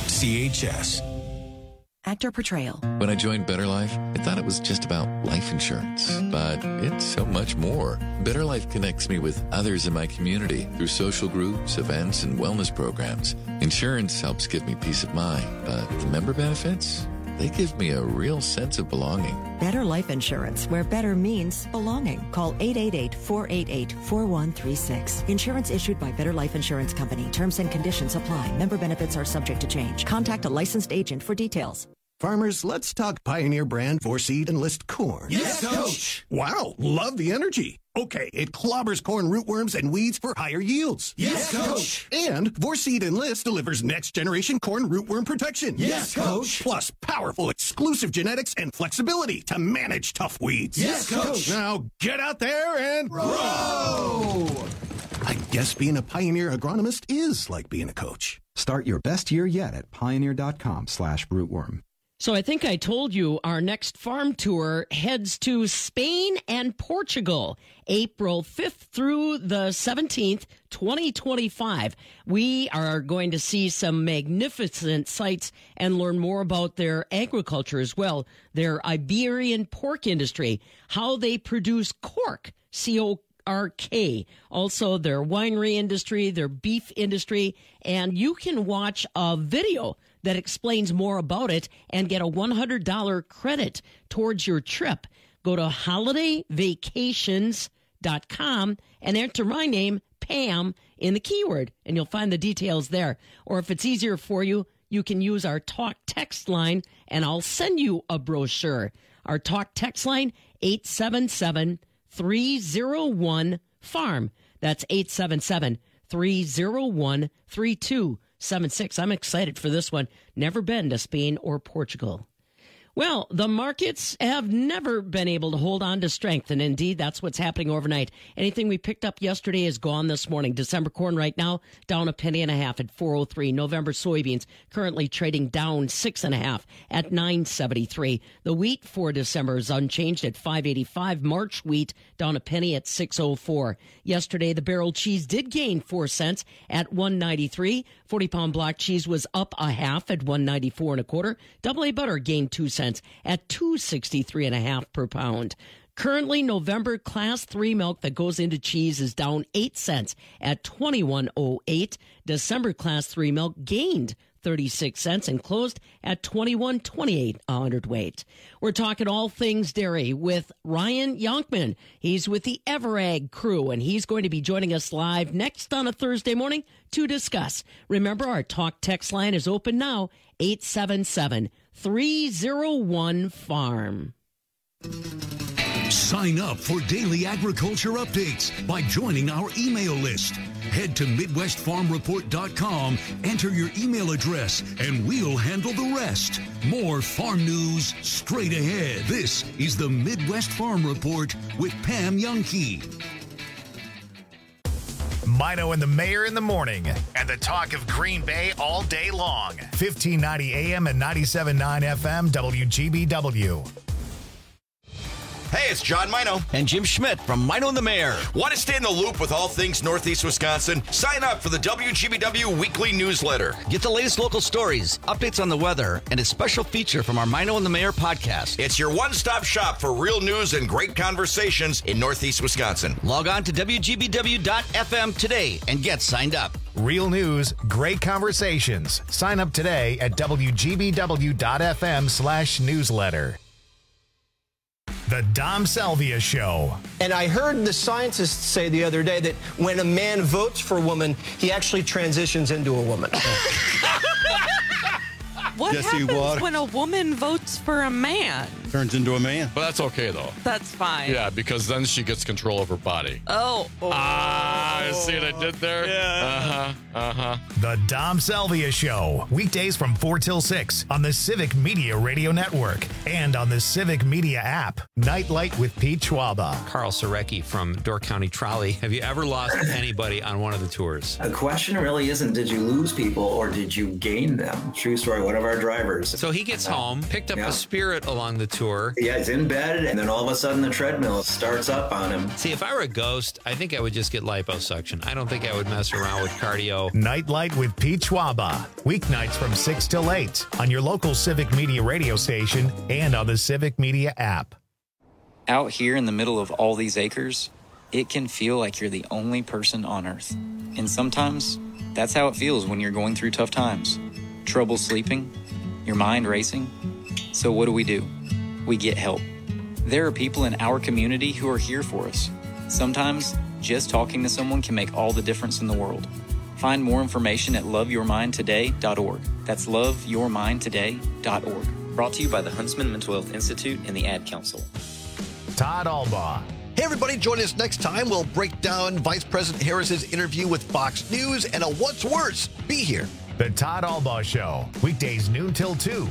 C H S. Actor portrayal. When I joined Better Life, I thought it was just about life insurance, but it's so much more. Better Life connects me with others in my community through social groups, events, and wellness programs. Insurance helps give me peace of mind, but the member benefits, they give me a real sense of belonging. Better Life Insurance, where better means belonging. Call eight eight eight, four eight eight, four one three six. Insurance issued by Better Life Insurance Company. Terms and conditions apply. Member benefits are subject to change. Contact a licensed agent for details. Farmers, let's talk Pioneer brand four-seed Enlist corn. Yes, Coach! Wow, love the energy. Okay, it clobbers corn rootworms and weeds for higher yields. Yes, Coach! And four-seed Enlist delivers next-generation corn rootworm protection. Yes, Coach! Plus powerful exclusive genetics and flexibility to manage tough weeds. Yes, Coach! Now get out there and grow! I guess being a Pioneer agronomist is like being a coach. Start your best year yet at pioneer dot com slash rootworm. So I think I told you our next farm tour heads to Spain and Portugal, April fifth through the seventeenth, twenty twenty-five. We are going to see some magnificent sights and learn more about their agriculture as well, their Iberian pork industry, how they produce cork, C O R K, also their winery industry, their beef industry, and you can watch a video that explains more about it and get a one hundred dollars credit towards your trip. Go to holiday vacations dot com and enter my name, Pam, in the keyword, and you'll find the details there. Or if it's easier for you, you can use our talk text line, and I'll send you a brochure. Our talk text line, eight seven seven, three oh one, farm. That's eight seven seven, three oh one, three two seven six. I'm excited for this one. Never been to Spain or Portugal. Well, the markets have never been able to hold on to strength, and indeed, that's what's happening overnight. Anything we picked up yesterday is gone this morning. December corn right now down a penny and a half at four oh three. November soybeans currently trading down six and a half at nine seventy-three. The wheat for December is unchanged at five eighty-five. March wheat down a penny at six oh four. Yesterday, the barrel cheese did gain four cents at one ninety-three. forty pound block cheese was up a half at one ninety-four and a quarter. Double A butter gained two cents at two sixty-three and a half per pound. Currently, November class three milk that goes into cheese is down eight cents at twenty-one oh eight. December class three milk gained thirty-six cents and closed at twenty-one twenty-eight a hundredweight. We're talking all things dairy with Ryan Yonkman. He's with the Everag crew, and he's going to be joining us live next on a Thursday morning to discuss. Remember, our talk text line is open now, eight seven seven, three oh one, farm. Sign up for daily agriculture updates by joining our email list. Head to Midwest Farm Report dot com, enter your email address, and we'll handle the rest. More farm news straight ahead. This is the Midwest Farm Report with Pam Youngkey. Mino and the Mayor in the morning, and the talk of Green Bay all day long. fifteen ninety A M and ninety-seven point nine F M W G B W. Hey, it's John Mino. And Jim Schmidt from Mino and the Mayor. Want to stay in the loop with all things Northeast Wisconsin? Sign up for the W G B W weekly newsletter. Get the latest local stories, updates on the weather, and a special feature from our Mino and the Mayor podcast. It's your one-stop shop for real news and great conversations in Northeast Wisconsin. Log on to W G B W dot F M today and get signed up. Real news, great conversations. Sign up today at W G B W dot F M slash newsletter. The Dom Salvia Show. And I heard the scientists say the other day that when a man votes for a woman, he actually transitions into a woman. What Jesse happens Water. when a woman votes for a man? Turns into a man. But that's okay, though. That's fine. Yeah, because then she gets control of her body. Oh. oh. Ah, you see what I did there? Yeah. Uh-huh, uh-huh. The Dom Salvia Show. Weekdays from four till six on the Civic Media Radio Network and on the Civic Media app. Nightlight with Pete Schwaba. Carl Sarecki from Door County Trolley. Have you ever lost anybody on one of the tours? The question really isn't did you lose people or did you gain them? True story. One of our drivers. So he gets home, picked up yeah. a Spirit along the tour. Yeah, he's in bed, and then all of a sudden the treadmill starts up on him. See, if I were a ghost, I think I would just get liposuction. I don't think I would mess around with cardio. Nightlight with Pete Schwaba. Weeknights from six till eight on your local Civic Media radio station and on the Civic Media app. Out here in the middle of all these acres, it can feel like you're the only person on Earth. And sometimes, that's how it feels when you're going through tough times. Trouble sleeping, your mind racing. So what do we do? We get help. There are people in our community who are here for us. Sometimes, just talking to someone can make all the difference in the world. Find more information at love your mind today dot org. That's love your mind today dot org. Brought to you by the Huntsman Mental Health Institute and the Ad Council. Todd Albaugh. Hey, everybody, join us next time. We'll break down Vice President Harris's interview with Fox News and a what's worse. Be here. The Todd Albaugh Show. Weekdays noon till two.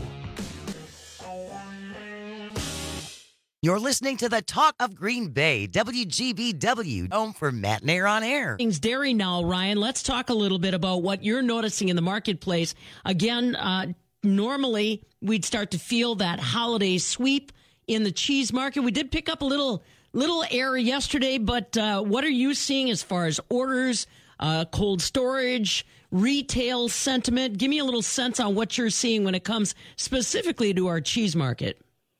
You're listening to the Talk of Green Bay, W G B W, home for Matt Nair on Air. Things dairy now, Ryan. Let's talk a little bit about what you're noticing in the marketplace. Again, uh, normally we'd start to feel that holiday sweep in the cheese market. We did pick up a little little air yesterday, but uh, what are you seeing as far as orders, uh, cold storage, retail sentiment? Give me a little sense on what you're seeing when it comes specifically to our cheese market.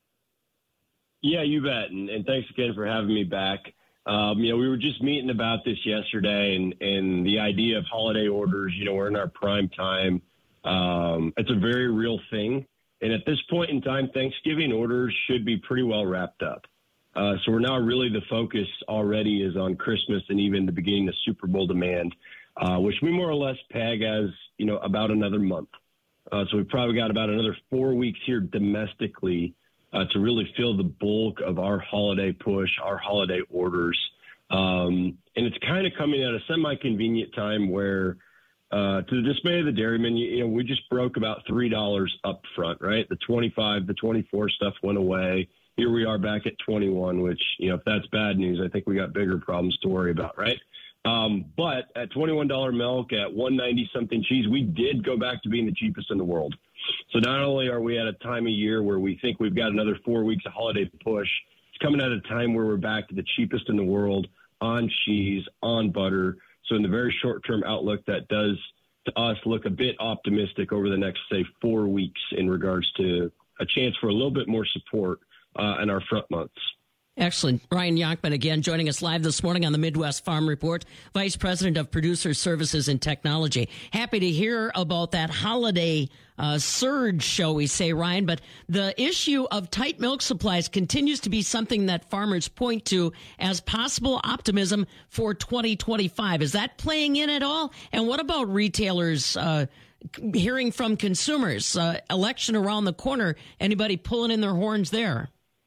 Yeah, you bet. And, and thanks again for having me back. Um, you know, we were just meeting about this yesterday, and, and the idea of holiday orders, you know, we're in our prime time. Um, it's a very real thing. And at this point in time, Thanksgiving orders should be pretty well wrapped up. Uh, so we're now really the focus already is on Christmas and even the beginning of Super Bowl demand, uh, which we more or less peg as, you know, about another month. Uh, so we've probably got about another four weeks here domestically uh, to really fill the bulk of our holiday push, our holiday orders. Um, and it's kind of coming at a semi-convenient time where, uh, to the dismay of the dairymen, you, you know, we just broke about three dollars up front, right? The twenty-five, the twenty-four stuff went away. Here we are back at twenty-one, which, you know, if that's bad news, I think we got bigger problems to worry about, right? Um, but at twenty-one dollars milk, at one ninety something cheese, we did go back to being the cheapest in the world. So not only are we at a time of year where we think we've got another four weeks of holiday push, it's coming at a time where we're back to the cheapest in the world on cheese, on butter. So in the very short-term outlook, that does to us look a bit optimistic over the next, say, four weeks in regards to a chance for a little bit more support uh, in our front months. Excellent. Ryan Yonkman again joining us live this morning on the Midwest Farm Report, Vice President of Producer Services and Technology. Happy to hear about that holiday uh, surge, shall we say, Ryan. But the issue of tight milk supplies continues to be something that farmers point to as possible optimism for twenty twenty-five. Is that playing in at all? And what about retailers uh, hearing from consumers? Uh, election around the corner. Anybody pulling in their horns there?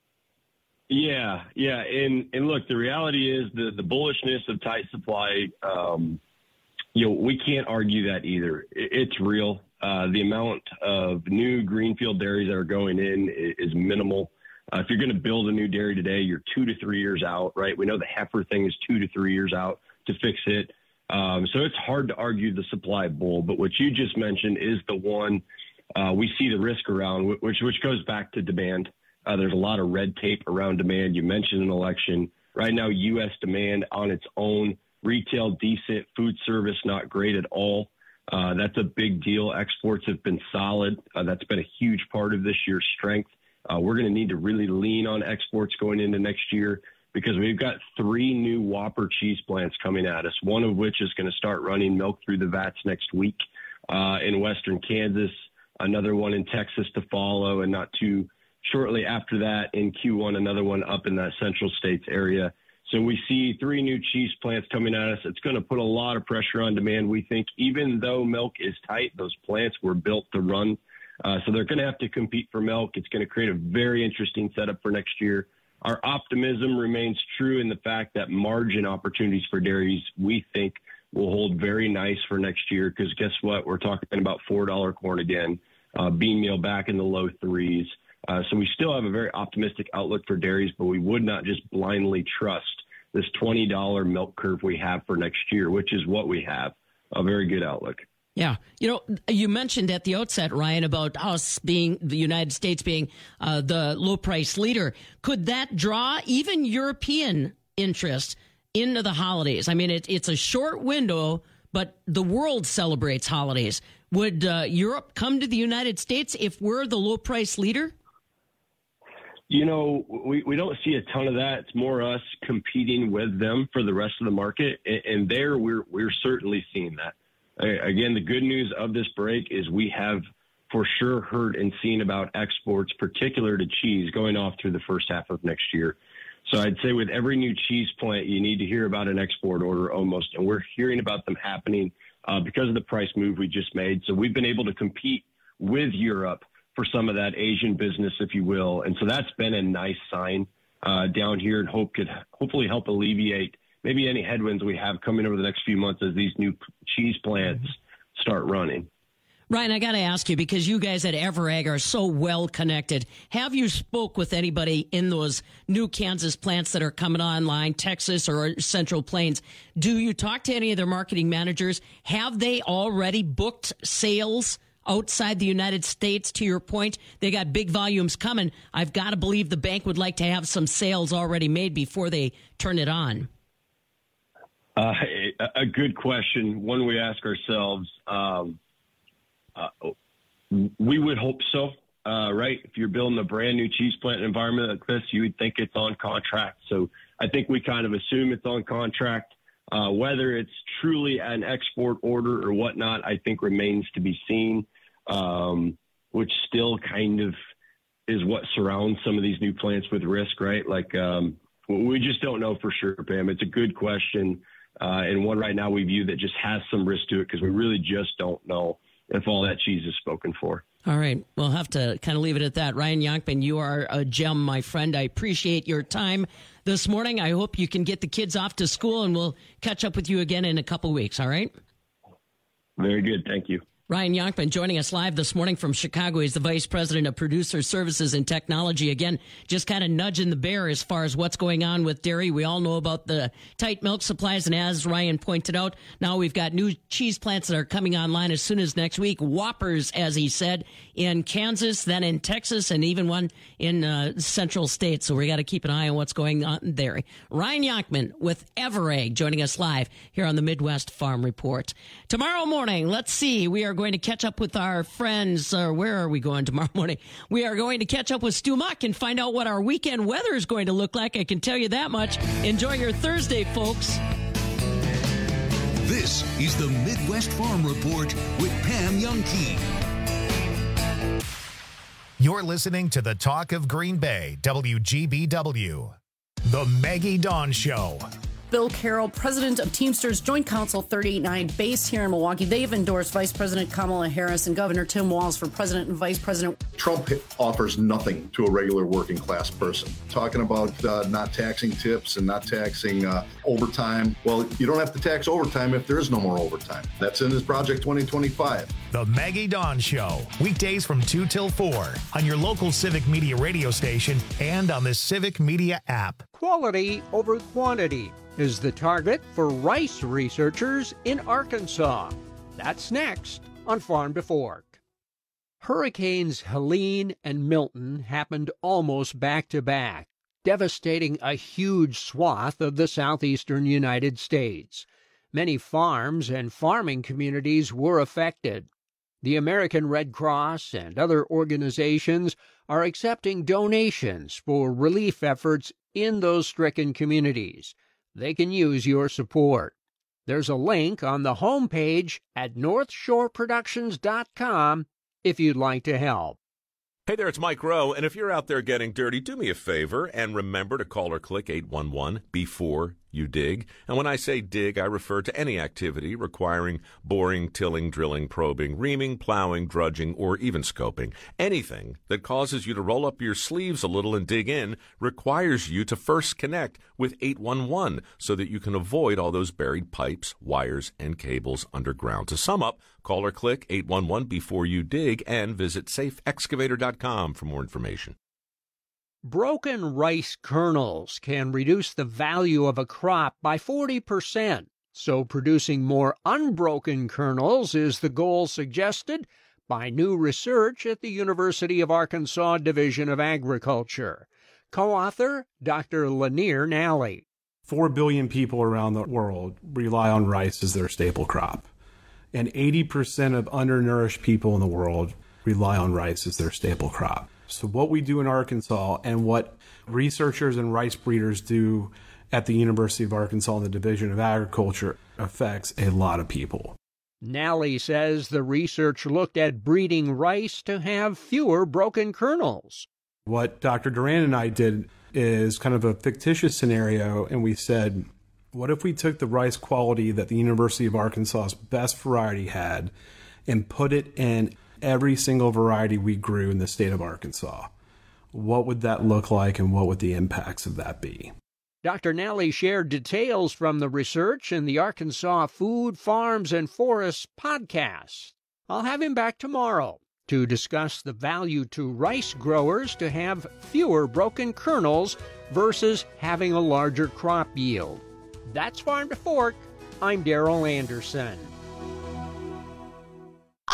Yeah, yeah. And, and look, the reality is the, the bullishness of tight supply, um, you know, we can't argue that either. It, it's real. Uh, the amount of new greenfield dairies that are going in is, is minimal. Uh, if you're going to build a new dairy today, you're two to three years out, right? We know the heifer thing is two to three years out to fix it. Um, so it's hard to argue the supply bull. But what you just mentioned is the one uh, we see the risk around, which which goes back to demand. Uh, there's a lot of red tape around demand. You mentioned an election. Right now, U S demand on its own, retail decent, food service not great at all. Uh, that's a big deal. Exports have been solid. Uh, that's been a huge part of this year's strength. Uh, we're going to need to really lean on exports going into next year because we've got three new Whopper cheese plants coming at us, one of which is going to start running milk through the vats next week uh, in western Kansas, another one in Texas to follow, and not too shortly after that in Q one, another one up in that central states area. So we see three new cheese plants coming at us. It's going to put a lot of pressure on demand. We think even though milk is tight, those plants were built to run. Uh, so they're going to have to compete for milk. It's going to create a very interesting setup for next year. Our optimism remains true in the fact that margin opportunities for dairies, we think, will hold very nice for next year because guess what? We're talking about four dollars corn again, uh, bean meal back in the low threes. Uh, so we still have a very optimistic outlook for dairies, but we would not just blindly trust this twenty dollars milk curve we have for next year, which is what we have, a very good outlook. Yeah. You know, you mentioned at the outset, Ryan, about us being, the United States being uh, the low price leader. Could that draw even European interest into the holidays? I mean, it, it's a short window, but the world celebrates holidays. Would uh, Europe come to the United States if we're the low price leader? You know, we, we don't see a ton of that. It's more us competing with them for the rest of the market. And, and there we're, we're certainly seeing that. Again, the good news of this break is we have for sure heard and seen about exports, particular to cheese, going off through the first half of next year. So I'd say with every new cheese plant, you need to hear about an export order almost. And we're hearing about them happening uh, because of the price move we just made. So we've been able to compete with Europe for some of that Asian business, if you will. And so that's been a nice sign uh, down here and hope could hopefully help alleviate maybe any headwinds we have coming over the next few months as these new cheese plants start running. Ryan, I got to ask you, because you guys at Everag are so well connected. Have you spoke with anybody in those new Kansas plants that are coming online, Texas or Central Plains? Do you talk to any of their marketing managers? Have they already booked sales outside the United States. To your point, they got big volumes coming. I've got to believe the bank would like to have some sales already made before they turn it on. Uh, a good question, one we ask ourselves. Um, uh, we would hope so, uh, right? If you're building a brand new cheese plant environment like this, you would think it's on contract. So I think we kind of assume it's on contract. Uh, whether it's truly an export order or whatnot, I think remains to be seen, um, which still kind of is what surrounds some of these new plants with risk, right? Like, um, we just don't know for sure, Pam. It's a good question. Uh, and one right now we view that just has some risk to it because we really just don't know if all that cheese is spoken for. All right. We'll have to kind of leave it at that. Ryan Yonkman, you are a gem, my friend. I appreciate your time this morning. I hope you can get the kids off to school, and we'll catch up with you again in a couple weeks. All right? Very good. Thank you. Ryan Yonkman joining us live this morning from Chicago. He's the Vice President of Producer Services and Technology. Again, just kind of nudging the bear as far as what's going on with dairy. We all know about the tight milk supplies, and as Ryan pointed out, now we've got new cheese plants that are coming online as soon as next week. Whoppers, as he said, in Kansas, then in Texas, and even one in uh, central states. So we got to keep an eye on what's going on in dairy. Ryan Yonkman with Everegg joining us live here on the Midwest Farm Report. Tomorrow morning, let's see, we are going to catch up with our friends. Or where are we going tomorrow morning? We are going to catch up with Stu Muck and find out what our weekend weather is going to look like. I can tell you that much. Enjoy your Thursday, folks. This is the Midwest Farm Report with Pam Youngkey. You're listening to the Talk of Green Bay, W G B W. The Maggie Dawn Show. Bill Carroll, president of Teamsters Joint Council thirty-eight nine, based here in Milwaukee. They've endorsed Vice President Kamala Harris and Governor Tim Walz for president and vice president. Trump offers nothing to a regular working class person. Talking about uh, not taxing tips and not taxing uh, overtime. Well, you don't have to tax overtime if there is no more overtime. That's in his Project twenty twenty-five. The Maggie Dawn Show, weekdays from two till four on your local Civic Media radio station and on the Civic Media app. Quality over quantity is the target for rice researchers in Arkansas. That's next on Farm to Fork. Hurricanes Helene and Milton happened almost back-to-back, devastating a huge swath of the southeastern United States. Many farms and farming communities were affected. The American Red Cross and other organizations are accepting donations for relief efforts in those stricken communities. They can use your support. There's a link on the homepage at north shore productions dot com if you'd like to help. Hey there, it's Mike Rowe, and if you're out there getting dirty, do me a favor and remember to call or click eight one one before you dig. And when I say dig, I refer to any activity requiring boring, tilling, drilling, probing, reaming, plowing, drudging, or even scoping. Anything that causes you to roll up your sleeves a little and dig in requires you to first connect with eight one one so that you can avoid all those buried pipes, wires, and cables underground. To sum up, call or click eight one one before you dig and visit safe excavator dot com for more information. Broken rice kernels can reduce the value of a crop by forty percent, so producing more unbroken kernels is the goal suggested by new research at the University of Arkansas Division of Agriculture. Co-author Doctor Lanier Nally. Four billion people around the world rely on rice as their staple crop, and eighty percent of undernourished people in the world rely on rice as their staple crop. So what we do in Arkansas and what researchers and rice breeders do at the University of Arkansas and the Division of Agriculture affects a lot of people. Nally says the research looked at breeding rice to have fewer broken kernels. What Doctor Duran and I did is kind of a fictitious scenario, and we said, what if we took the rice quality that the University of Arkansas's best variety had and put it in every single variety we grew in the state of Arkansas? What would that look like, and what would the impacts of that be? Doctor Nally shared details from the research in the Arkansas Food, Farms, and Forests podcast. I'll have him back tomorrow to discuss the value to rice growers to have fewer broken kernels versus having a larger crop yield. That's Farm to Fork. I'm Darrell Anderson.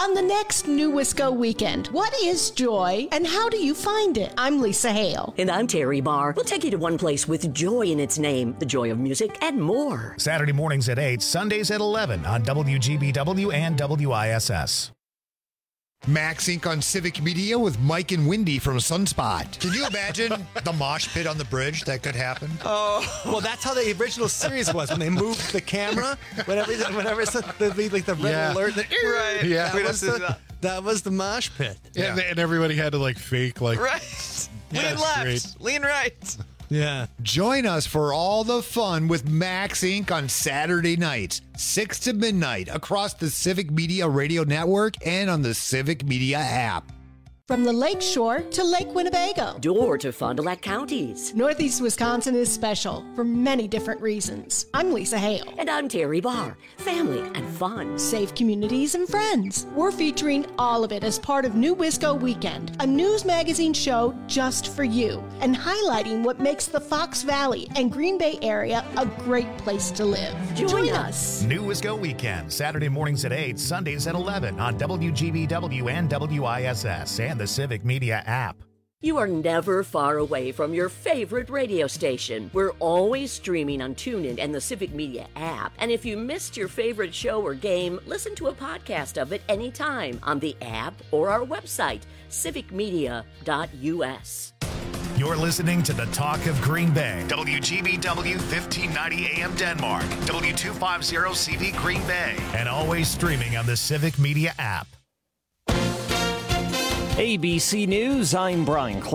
on the next New Wisco Weekend. What is joy and how do you find it? I'm Lisa Hale. And I'm Terry Barr. We'll take you to one place with joy in its name, the joy of music and more. Saturday mornings at eight, Sundays at eleven on W G B W and W I S S. Max Incorporated on Civic Media with Mike and Wendy from Sunspot. Can you imagine the mosh pit on the bridge that could happen? Oh, well, that's how the original series was when they moved the camera. Whenever, whenever it's the, the, like the red Yeah. alert, the, Right. Yeah. that was the, that was the mosh pit. And, and everybody had to like fake like Right. Yeah, Lean that's left, great. lean right. Yeah. Join us for all the fun with Max Incorporated on Saturday nights, six to midnight, across the Civic Media Radio Network and on the Civic Media app. From the Lake Shore to Lake Winnebago. Door to Fond du Lac counties. Northeast Wisconsin is special for many different reasons. I'm Lisa Hale. And I'm Terry Barr. Family and fun. Safe communities and friends. We're featuring all of it as part of New Wisco Weekend, a news magazine show just for you, and highlighting what makes the Fox Valley and Green Bay area a great place to live. Join, Join us. New Wisco Weekend, Saturday mornings at eight, Sundays at eleven on W G B W and W I S S and the Civic Media app. You are never far away from your favorite radio station. We're always streaming on TuneIn and the Civic Media app. And if you missed your favorite show or game, listen to a podcast of it anytime on the app or our website, civic media dot U S. You're listening to the Talk of Green Bay. W G B W fifteen ninety A M Denmark, W two fifty C V Green Bay, and always streaming on the Civic Media app. A B C News, I'm Brian Clark.